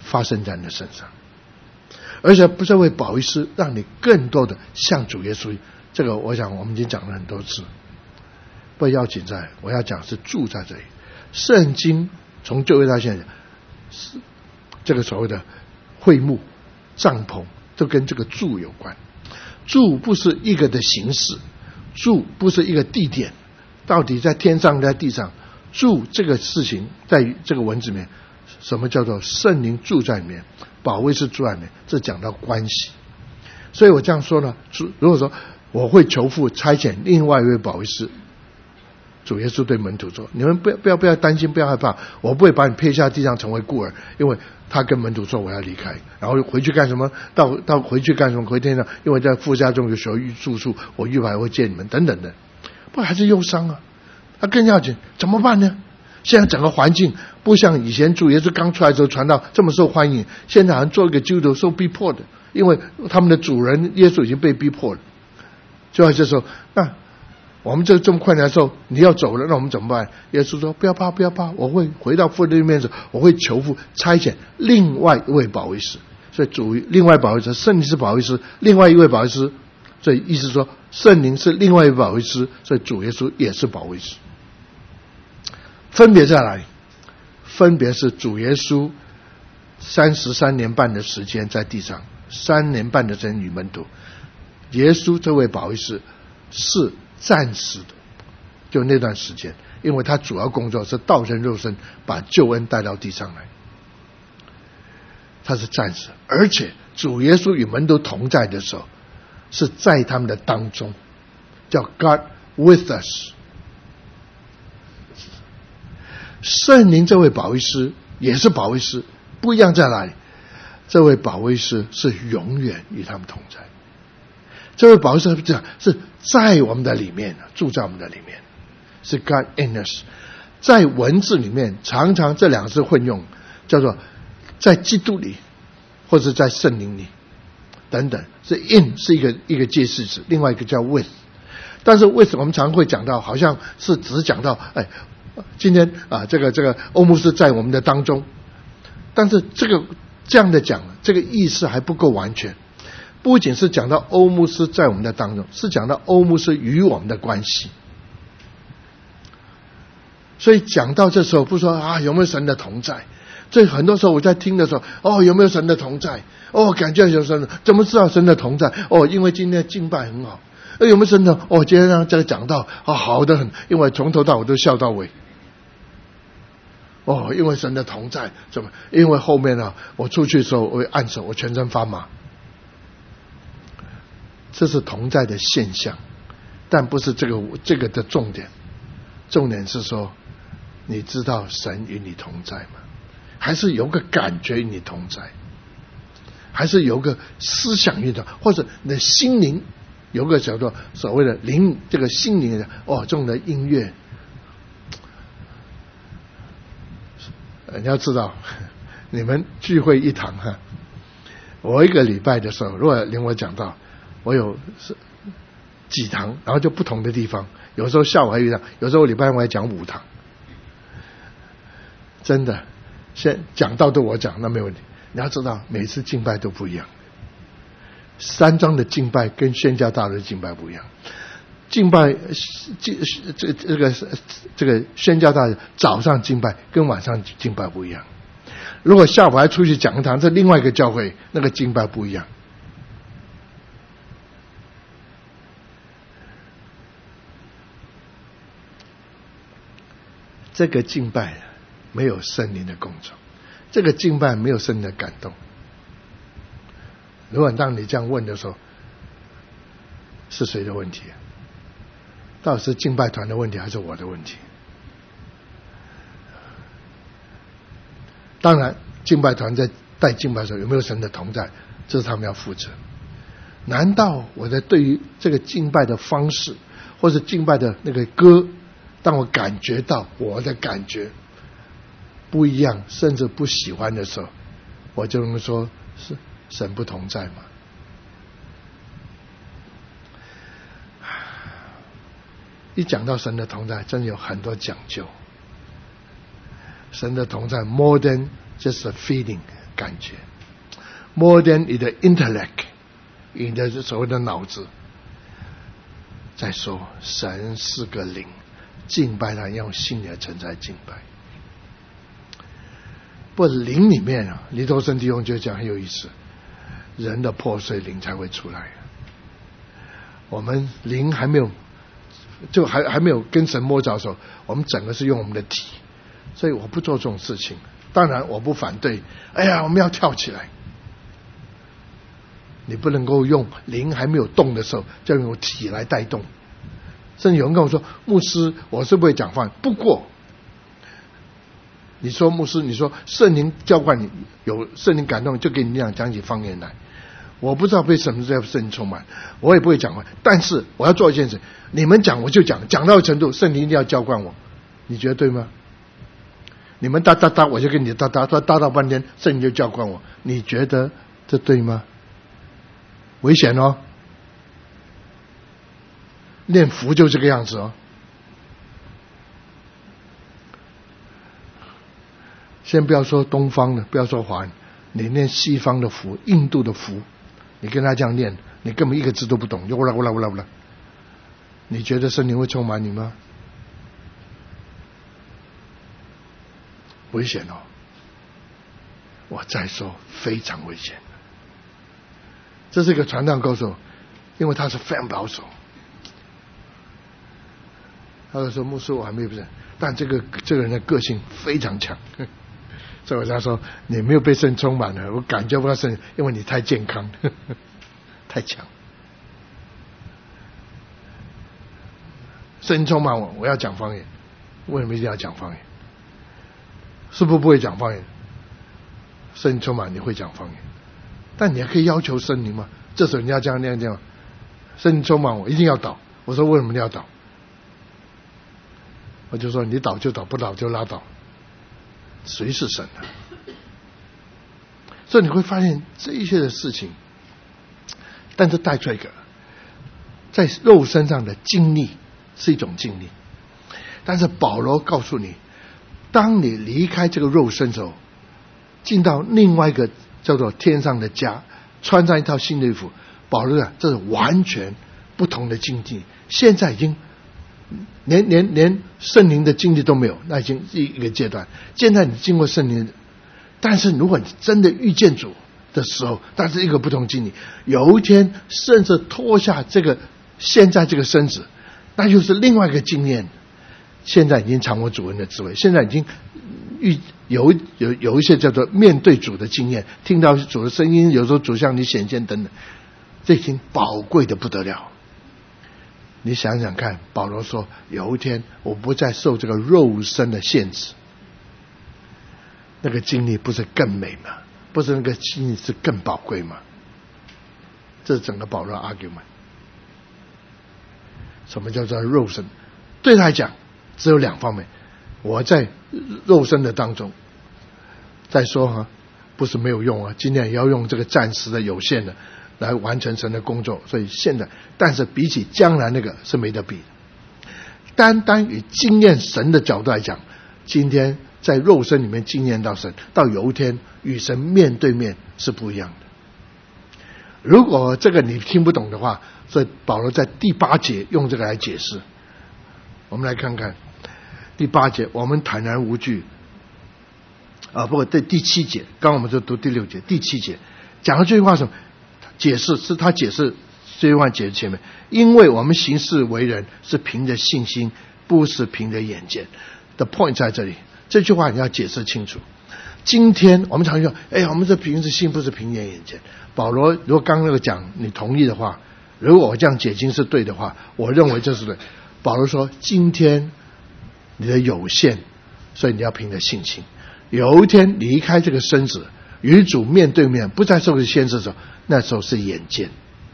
发生在你身上，而且不是为保惠师让你更多的像主耶稣。这个我想我们已经讲了很多次，不要紧在我要讲是住在这里。圣经从旧约到现在是这个所谓的会幕帐篷都跟这个住有关。住不是一个的形式，住不是一个地点，到底在天上在地上，住这个事情在于这个文字里面，什么叫做圣灵住在里面，保惠师住在里面，这讲到关系。所以我这样说呢，如果说我会求父差遣另外一位保惠师，主耶稣对门徒说：“你们不要担心，不要害怕，我不会把你撇下地上成为孤儿，因为他跟门徒说我要离开，然后回去干什么？到回去干什么？回天上，因为在父家中有所住处，我预备会见你们等等的。不还是忧伤啊？他更要紧，怎么办呢？现在整个环境不像以前主耶稣刚出来的时候传道这么受欢迎，现在好像做一个基督徒受逼迫的，因为他们的主人耶稣已经被逼迫了。就在这时候，那我们这么困难的时候，你要走了，那我们怎么办？耶稣说：“不要怕，不要怕，我会回到父的面前，我会求父差遣另外一位保惠师。”所以主另外保惠师，圣灵是保惠师，另外一位保惠师，所以意思说圣灵是另外一位保惠师，所以主耶稣也是保惠师。分别在哪里？分别是主耶稣33年半的时间在地上，3年半的时间与门徒。耶稣这位保惠师是暂时的，就那段时间，因为他主要工作是道成肉身，把救恩带到地上来，他是暂时。而且主耶稣与门徒同在的时候，是在他们的当中，叫 God with us。 圣灵这位保惠师也是保惠师，不一样在哪里？这位保惠师是永远与他们同在。这位保惠师是在我们的里面，住在我们的里面，是 God in us。 在文字里面常常这两个字混用，叫做在基督里或者在圣灵里等等，是 in 是一个介系词，另外一个叫 with。 但是为什么我们常会讲到好像是只讲到今天这个欧牧师在我们的当中，但是这样的讲，这个意思还不够完全。不仅是讲到欧牧师在我们的当中，是讲到欧牧师与我们的关系。所以讲到这时候，不说有没有神的同在，所以很多时候我在听的时候，有没有神的同在？感觉有神的，怎么知道神的同在？因为今天的敬拜很好。有没有神的？今天让这个讲道好的很，因为从头到尾都笑到尾。因为神的同在，怎么？因为后面我出去的时候我会按手，我全身发麻。这是同在的现象，但不是这个的重点。重点是说，你知道神与你同在吗？还是有个感觉与你同在？还是有个思想与你同在，或者你的心灵有个叫做所谓的灵，这个心灵的这种的音乐。你要知道，你们聚会一堂我一个礼拜的时候，如果领我讲到，我有几堂，然后就不同的地方，有时候下午还有一堂，有时候礼拜我还讲5堂。真的，先讲到都我讲，那没问题。你要知道，每次敬拜都不一样。3章的敬拜跟宣教大的敬拜不一样。敬拜这个宣教大早上敬拜跟晚上敬拜不一样。如果下午还出去讲一堂，这另外一个教会那个敬拜不一样。这个敬拜没有圣灵的工作，这个敬拜没有圣灵的感动。如果当你这样问的时候，是谁的问题？到底是敬拜团的问题还是我的问题？当然敬拜团在带敬拜的时候有没有神的同在，这是他们要负责。难道我在对于这个敬拜的方式或者敬拜的那个歌，当我感觉到我的感觉不一样，甚至不喜欢的时候，我就能说是神不同在吗？一讲到神的同在，真的有很多讲究。神的同在 more than just a feeling， 感觉 ，more than 你的 intellect， 你的所谓的脑子。再说，神是个灵，敬拜他要用心里的诚在敬拜。不过灵里面啊，黎头生弟兄就讲很有意思，人的破碎灵才会出来。我们灵还没有，就还没有跟神摸着的时候，我们整个是用我们的体，所以我不做这种事情。当然我不反对，哎呀，我们要跳起来。你不能够用灵还没有动的时候，就用体来带动。甚至有人跟我说，牧师，我是不会讲方言。不过，你说牧师，你说圣灵浇灌你，有圣灵感动，就给你讲起方言来。我不知道为什么这圣灵充满，我也不会讲话。但是我要做一件事，你们讲我就讲，讲到程度，圣灵一定要浇灌我。你觉得对吗？你们哒哒哒，我就跟你哒哒哒哒到半天，圣灵就浇灌我。你觉得这对吗？危险哦！念佛就这个样子哦。先不要说东方的，不要说华人，你念西方的佛，印度的佛，你跟他这样念，你根本一个字都不懂，就乌啦乌啦乌啦乌啦。你觉得圣灵会充满你吗？危险哦！我再说，非常危险。这是一个传道高手，因为他是非常保守。他就说：“牧师，我还没有不是，但这个人的个性非常强。”所以我跟他说：“你没有被圣充满了，我感觉不到圣，因为你太健康，太强。圣充满我，我要讲方言。为什么一定要讲方言？是不是不会讲方言？圣充满你会讲方言。”但你还可以要求圣灵吗？这时候你要这样那样这样，圣灵充满我，一定要祷。我说为什么你要祷？我就说你祷就祷，不祷就拉倒。谁是神啊？所以你会发现这一些的事情，但是带出一个在肉身上的经历是一种经历，但是保罗告诉你，当你离开这个肉身之后，进到另外一个叫做天上的家，穿上一套新的衣服。保罗啊，这是完全不同的经历。现在已经连圣灵的经历都没有，那已经是一个阶段。现在你经过圣灵，但是如果你真的遇见主的时候，那是一个不同经历。有一天甚至脱下这个现在这个身子，那就是另外一个经验。现在已经尝过主恩的滋味，现在已经有一些叫做面对主的经验，听到主的声音，有时候主向你显现等等，这已经宝贵的不得了。你想想看，保罗说有一天我不再受这个肉身的限制，那个经历不是更美吗？不是那个经历是更宝贵吗？这是整个保罗 argument。 什么叫做肉身？对他来讲只有两方面，我在肉身的当中再说不是没有用啊，今天也要用这个暂时的有限的来完成神的工作。所以现在，但是比起将来那个是没得比的。单单以经验神的角度来讲，今天在肉身里面经验到神，到有一天与神面对面是不一样的。如果这个你听不懂的话，所以保罗在第8节用这个来解释。我们来看看第8节，我们坦然无惧不过在第7节，刚刚我们就读第6节，第7节讲的这句话是什么？解释是他解释这句话解释前面，因为我们行事为人是凭着信心，不是凭着眼见。的 point 在这里，这句话你要解释清楚。今天我们常说，我们是凭着信，不是凭着眼见。保罗如果刚刚那个讲你同意的话，如果我这样解经是对的话，我认为这是对。保罗说，今天你的有限，所以你要凭着信心。有一天离开这个身子，与主面对面，不再受这限制的时候，那时候是眼见。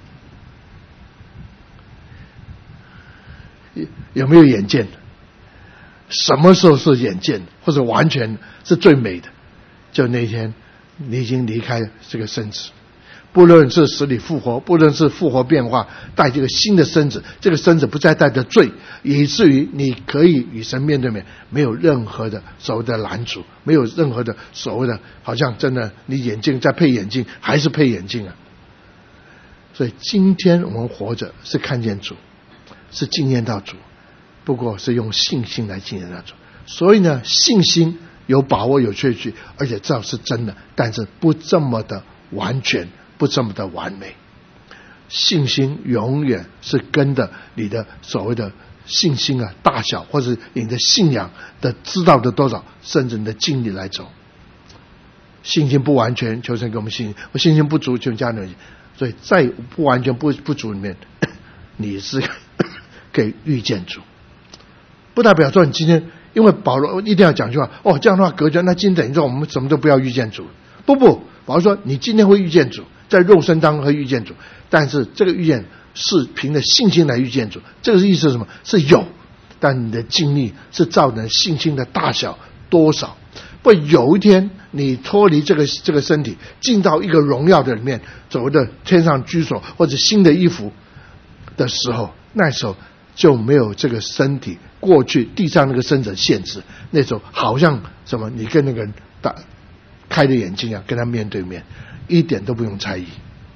有没有眼见？什么时候是眼见，或者完全是最美的？就那天你已经离开这个身子， 不论是死里复活，不论是复活变化，带这个新的身子，这个身子不再带着罪，以至于你可以与神面对面，没有任何的所谓的拦阻，没有任何的所谓的好像真的你眼镜再配眼镜还是配眼镜啊。所以今天我们活着是看见主，是经验到主，不过是用信心来经验到主。所以呢，信心有把握有确据，而且知道是真的，但是不这么的完全，不这么的完美。信心永远是跟着你的所谓的信心啊大小，或者你的信仰的知道的多少，甚至你的经历来走。信心不完全，求神给我们信心；我信心不足，求加能力。所以在不完全不足里面，你是可以遇见主，不代表说你今天，因为保罗一定要讲句话，这样的话隔绝，那今天等于说我们什么都不要遇见主。不，保罗说你今天会遇见主，在肉身当中会遇见主，但是这个遇见是凭着信心来遇见主。这个意思是什么？是有，但你的经历是照着信心的大小多少。不，有一天你脱离这个身体，进到一个荣耀的里面，所谓的天上居所或者新的衣服的时候，那时候就没有这个身体过去地上那个身子的限制。那时候好像什么，你跟那个人开着眼睛啊，跟他面对面，一点都不用猜疑。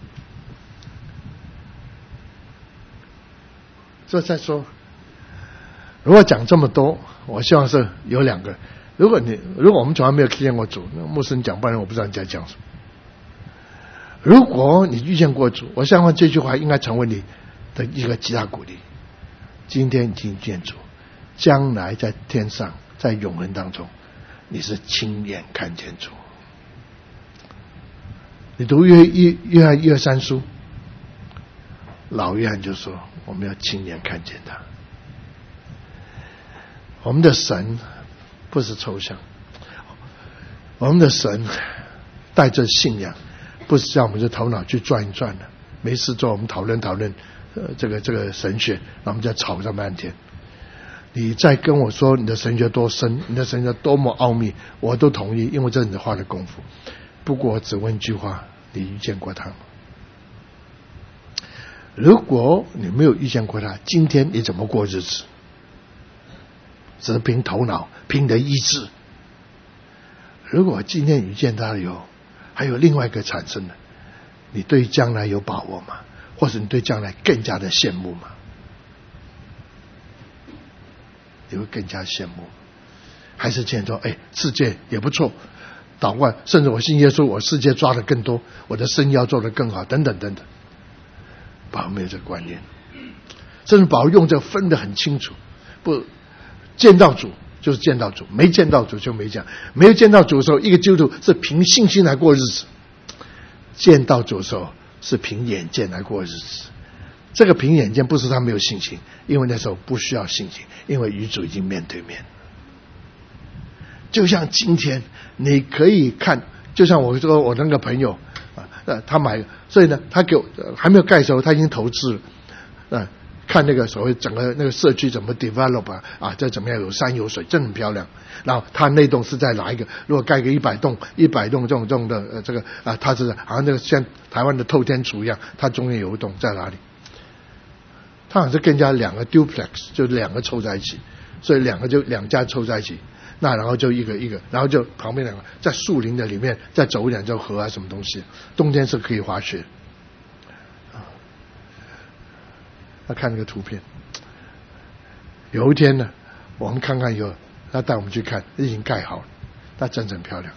这再说，如果讲这么多，我希望是有两个。如果我们从来没有见过主，那牧师讲半天我不知道你在讲什么。如果你遇见过主，我相信这句话应该成为你的一个极大鼓励。今天已经遇见主，将来在天上，在永恒当中，你是亲眼看见主。你读约翰1、2、3书，老约翰就说我们要亲眼看见他。我们的神不是抽象，我们的神带着信仰，不是让我们的头脑去转一转的，没事做我们讨论这个神学，然后我们再吵上半天。你再跟我说你的神学多深，你的神学多么奥秘，我都同意，因为这是你花的功夫。不过我只问一句话，你遇见过他吗？如果你没有遇见过他，今天你怎么过日子？只是凭头脑，凭你的意志。如果今天遇见他有，还有另外一个产生的，你对将来有把握吗？或者你对将来更加的羡慕吗？你会更加羡慕，还是见说世界也不错，祷告，甚至我信耶稣，我世界抓得更多，我的生意要做得更好，等等等等。保罗没有这个观念，甚至保罗用这个分得很清楚，不见到主就是见到主，没见到主就没讲。没有见到主的时候，一个基督徒是凭信心来过日子；见到主的时候是凭眼见来过日子。这个凭眼见不是他没有信心，因为那时候不需要信心，因为与主已经面对面。就像今天你可以看，就像我说我那个朋友他买，所以呢他给我还没有盖的时候他已经投资了，看那个所谓整个那个社区怎么 develop 这怎么样有山有水，真的很漂亮。然后他那栋是在哪一个？如果盖个100栋这种的这个他是好像那个像台湾的透天厝一样，他中间有一栋在哪里？他好像是跟人家2个 duplex， 就2个凑在一起，所以2家凑在一起。那然后就一个，然后就旁边2个在树林的里面再走2条河什么东西，冬天是可以滑雪。他看那个图片，有一天呢，我们看看以后，他带我们去看，已经盖好了，他真正漂亮。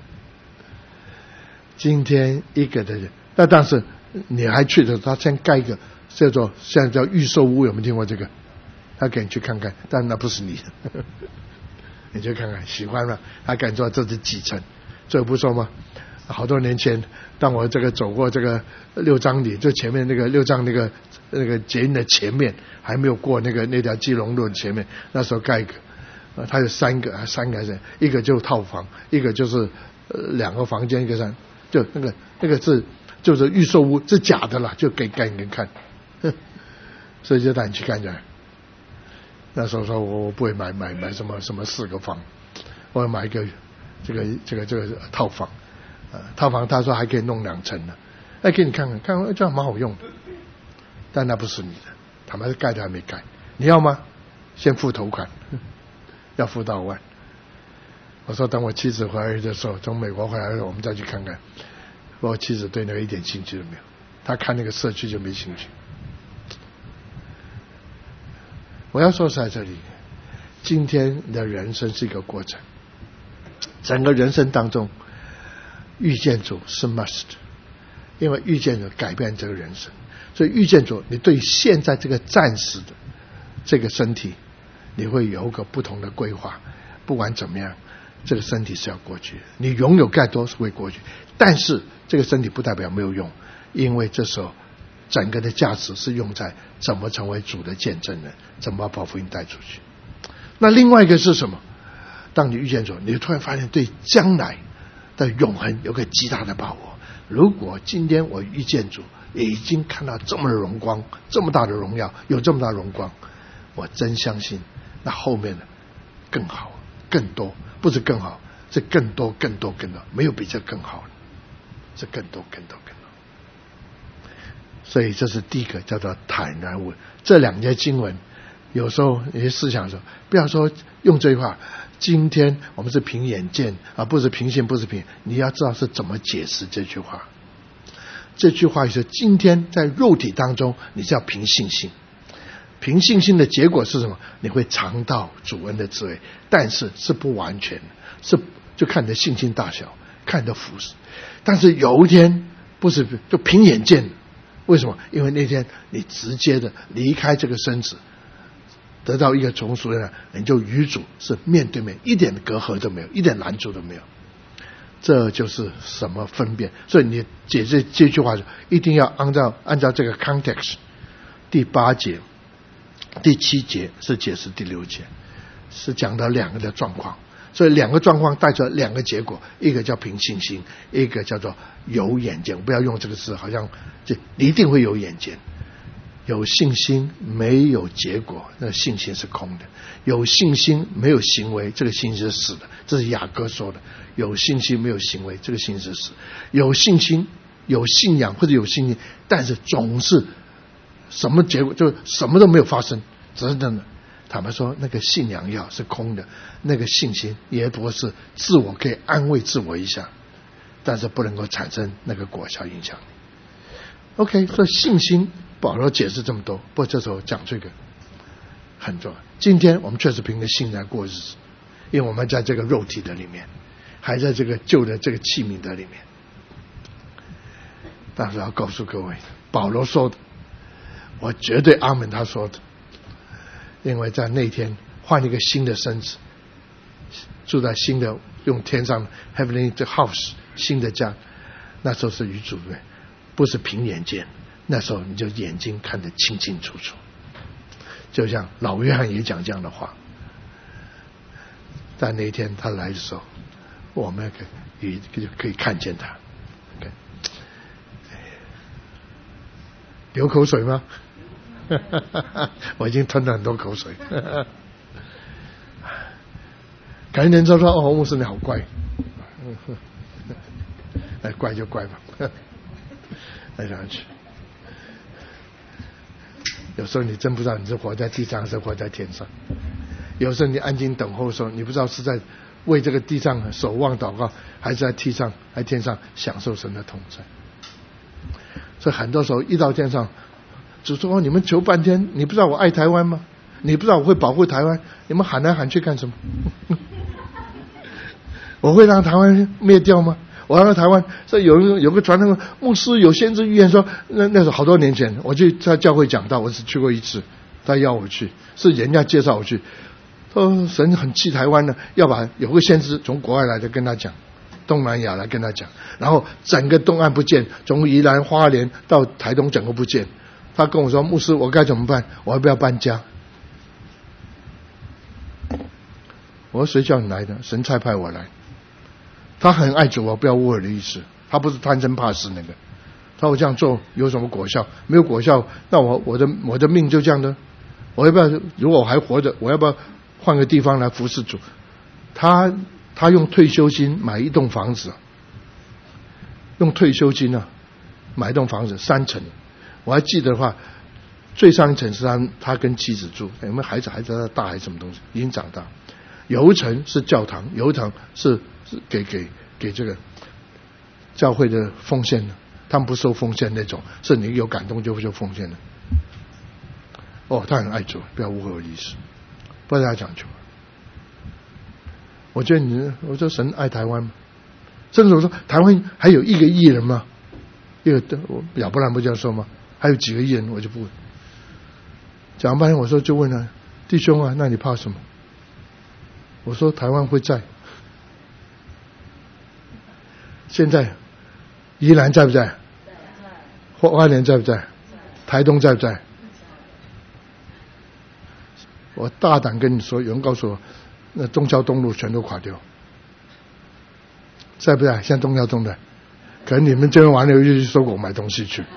今天一个的人，那但是你还去的时候，他先盖一个叫做现在叫预售屋，有没有听过这个？他给你去看看，但那不是你的。你就看看喜欢了，他敢说这是几层，这不说吗？好多年前，当我这个走过这个6张里，就前面那个6张那个捷运的前面，还没有过那条基隆路的前面，那时候盖一个，它有3个一个就是套房，一个就是2个房间，一个就那个是就是预售屋，是假的啦，就给盖给你看，所以就带你去看一下。那时候说我不会买什么4个房，我要买一个这个套房，套房他说还可以弄2层呢， 给你看看，看看这样蛮好用的，但那不是你的，他们盖都还没盖，你要吗？先付头款，要付到万。我说等我妻子回来的时候，从美国回来的时候，我们再去看看。我妻子对那个一点兴趣都没有，她看那个社区就没兴趣。我要说是在这里，今天你的人生是一个过程，整个人生当中遇见主是 must， 因为遇见主改变这个人生，所以遇见主，你对现在这个暂时的这个身体，你会有个不同的规划。不管怎么样，这个身体是要过去的，你拥有再多是会过去，但是这个身体不代表没有用，因为这时候整个的价值是用在怎么成为主的见证人，怎么把福音带出去。那另外一个是什么？当你遇见主，你突然发现对将来的永恒有个极大的把握。如果今天我遇见主，已经看到这么的荣光，这么大的荣耀，有这么大的荣光，我真相信那后面的更好更多，不是更好，是更多更多更多，没有比这更好的，是更多更多更多。所以这是第一个叫做坦然无畏。这两节经文有时候你思想说，不要说用这句话，今天我们是凭眼见不是凭信，不是凭，你要知道是怎么解释这句话。这句话是今天在肉体当中你是要凭信心，凭信心的结果是什么？你会尝到主恩的滋味，但是是不完全的，是就看你的信心大小，看你的服侍。但是有一天不是就凭眼见，为什么？因为那天你直接的离开这个身子，得到一个从属的，你就与主是面对面，一点隔阂都没有，一点拦阻都没有。这就是什么分辨？所以你解释这句话一定要按照这个 context。第8节、第7节是解释第6节，是讲到两个的状况。所以两个状况带出两个结果，一个叫凭信心，一个叫做有眼见。不要用这个词，好像你一定会有眼见。有信心没有结果，那信心是空的；有信心没有行为，这个信心是死的。这是雅各说的。有信心没有行为，这个信心是死。有信心、有信仰或者有信心，但是总是什么结果就什么都没有发生，只是真的。坦白说，那个信仰要是空的，那个信心也不是自我可以安慰自我一下，但是不能够产生那个果效影响力。OK， 所以信心保罗解释这么多，不过这时候讲这个很重要。今天我们确实凭着信来过日子，因为我们在这个肉体的里面，还在这个旧的这个器皿的里面。但是要告诉各位，保罗说的，我绝对阿门他说的，因为在那天换一个新的身子，住在新的用天上 heavenly house 新的家，那时候是与主的，不是凭眼见，那时候你就眼睛看得清清楚楚。就像老约翰也讲这样的话，在那一天他来的时候，我们可以看见他。Okay. 流口水吗？我已经吞了很多口水。感觉人都说牧师你好乖，乖就乖吧。来上去，有时候你真不知道你是活在地上还是活在天上。有时候你安静等候的时候，你不知道是在为这个地上守望祷告，还是在地上在天上享受神的同在。所以很多时候一到天上，主说你们求半天，你不知道我爱台湾吗？你不知道我会保护台湾？你们喊来喊去干什么？我会让台湾灭掉吗？我要让台湾，所以有个传统牧师有先知预言说，那是好多年前，我去在教会讲道，我只去过一次，他要我去，是人家介绍我去。说神很气台湾呢，要把有个先知从国外来的跟他讲，东南亚来跟他讲，然后整个东岸不见，从宜兰花莲到台东整个不见。他跟我说，牧师我该怎么办？我要不要搬家？我说谁叫你来的？神差派我来。他很爱主，我不要误会的意思，他不是贪生怕死那个。他说我这样做有什么果效？没有果效，那我的命就这样的。我要不要？如果我还活着，我要不要换个地方来服侍主？他用退休金买一栋房子，用退休金买栋房子3层，我还记得的话，最上一层是他跟妻子住，有没有孩子？孩子在大还是什么东西？已经长大。有一层是教堂，有一层是给这个教会的奉献的，他们不收奉献那种，是你有感动就奉献的。他很爱主，不要误会我的意思，不要大家讲究。我觉得我说神爱台湾吗？甚至我说台湾还有1个亿人吗？亚伯兰不这样说吗？还有几个亿人，我就不问。讲了半天，我说就问他弟兄啊，那你怕什么？我说台湾会在。现在宜兰在不在？花莲在不在？台东在不在？我大胆跟你说，有人告诉我，那中桥东路全都垮掉，在不在？现在中桥东的，可能你们这边完了又去收购买东西去。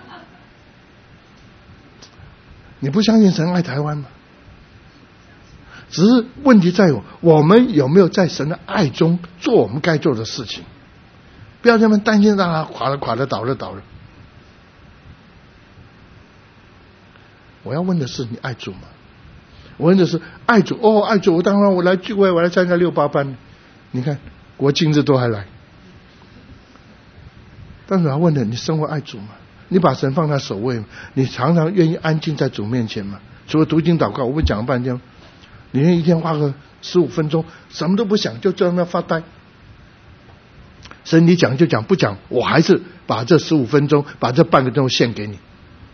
你不相信神爱台湾吗？只是问题在于我们有没有在神的爱中做我们该做的事情，不要这么担心让它垮了倒了。我要问的是你爱主吗？我问的是爱主爱主，当然我来聚会，我来参加6·8班，你看国庆日都还来。但是我要问的，你生活爱主吗？你把神放在首位吗？你常常愿意安静在主面前吗？除了读经祷告，我们讲了半天，你愿意一天花个15分钟，什么都不想，就在那发呆。神你讲就讲，不讲我还是把这15分钟，把这半个钟献给你。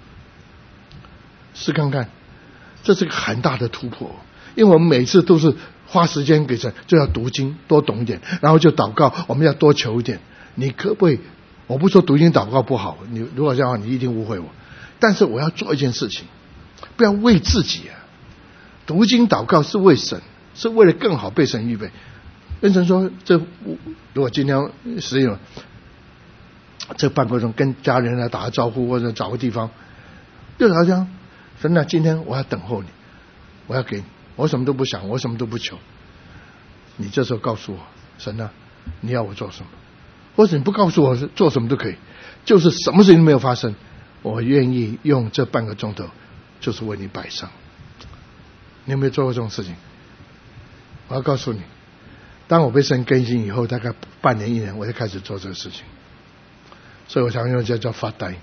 试看看，这是个很大的突破。因为我们每次都是花时间给神，就要读经多懂一点，然后就祷告，我们要多求一点。你可不可以？我不说读经祷告不好，你如果这样的话，你一定误会我。但是我要做一件事情，不要为自己啊。读经祷告是为神，是为了更好被神预备。跟神说，如果今天使用这半个钟跟家人来打个招呼，或者找个地方，就好像神啊，今天我要等候你，我要给你，我什么都不想，我什么都不求。你这时候告诉我，神啊，你要我做什么？或者你不告诉我做什么都可以，就是什么事情都没有发生，我愿意用这半个钟头，就是为你摆上。你有没有做过这种事情？我要告诉你，当我被神更新以后，大概半年1年，我就开始做这个事情。所以我常用叫发呆。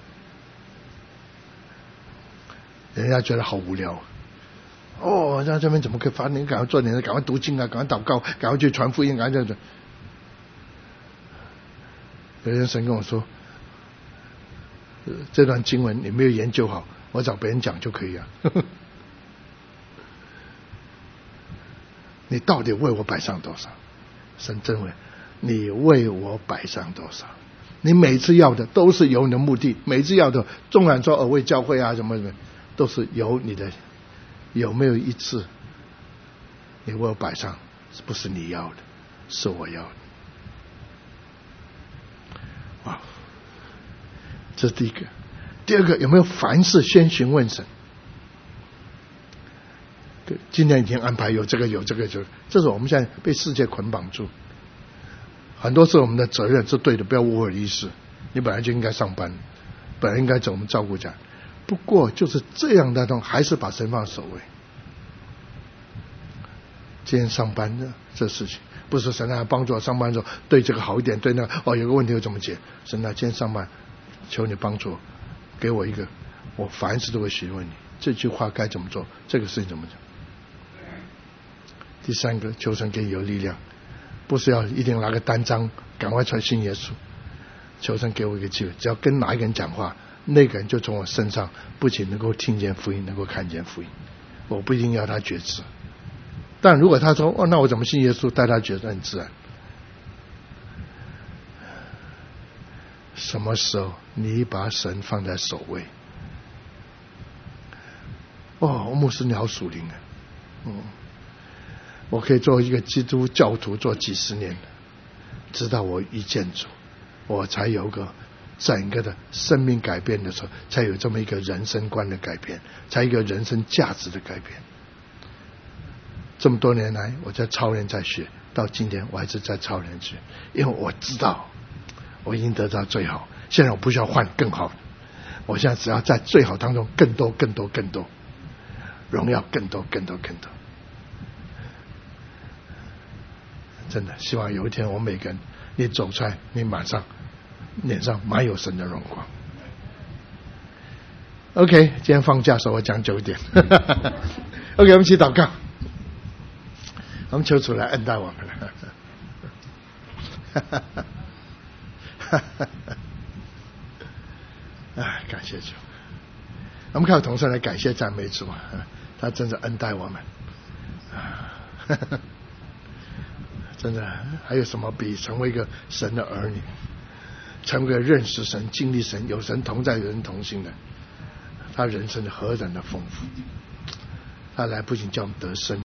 人家觉得好无聊。在这边怎么可以发？你赶快做点，赶快读经啊，赶快祷告，赶快去传福音，赶快这样子。有人神跟我说，这段经文你没有研究好，我找别人讲就可以啊。你到底为我摆上多少？神真问你为我摆上多少？你每次要的都是有你的目的，每次要的纵然说为教会啊什么什么，都是有你的。有没有一次你为我摆上，不是你要的，是我要的？哇，这是第一个。第二个，有没有凡事先询问神？今天已经安排有这个，这是我们现在被世界捆绑住。很多是我们的责任是对的，不要误会我的意思。你本来就应该上班，本来应该怎么照顾家。不过就是这样的东西，还是把神放首位。今天上班的这事情，不是神来帮助我上班的时候对这个好一点，对那个有个问题我怎么解？神啊，今天上班，求你帮助我，给我一个，我凡事都会询问你，这句话该怎么做？这个事情怎么讲？第三个，求神给你有力量，不是要一定拿个单张赶快传信耶稣。求神给我一个机会，只要跟哪一个人讲话，那个人就从我身上不仅能够听见福音，能够看见福音。我不一定要他觉知，但如果他说那我怎么信耶稣，带他觉知很自然。什么时候你把神放在首位？牧师你好属灵啊！我可以做一个基督教徒做几十年了，直到我遇见主，我才有个整个的生命改变的时候，才有这么一个人生观的改变，才一个人生价值的改变。这么多年来，我在超人在学，到今天我还是在超人学，因为我知道我已经得到最好， 现在我不需要换更好的，我现在只要在最好当中更多更多更多，荣耀更多更多更多。真的希望有一天我们每个人，你走出来，你马上脸上满有神的荣光。OK， 今天放假的时候我讲久一点。OK， 我们一起祷告，我们求主来恩待我们了。感谢主，我们靠同声来感谢赞美主，他真是恩待我们。真的，还有什么比成为一个神的儿女，成为一个认识神、经历神、有神同在、有人同行的？他人生何等的丰富！他来不仅叫我们得生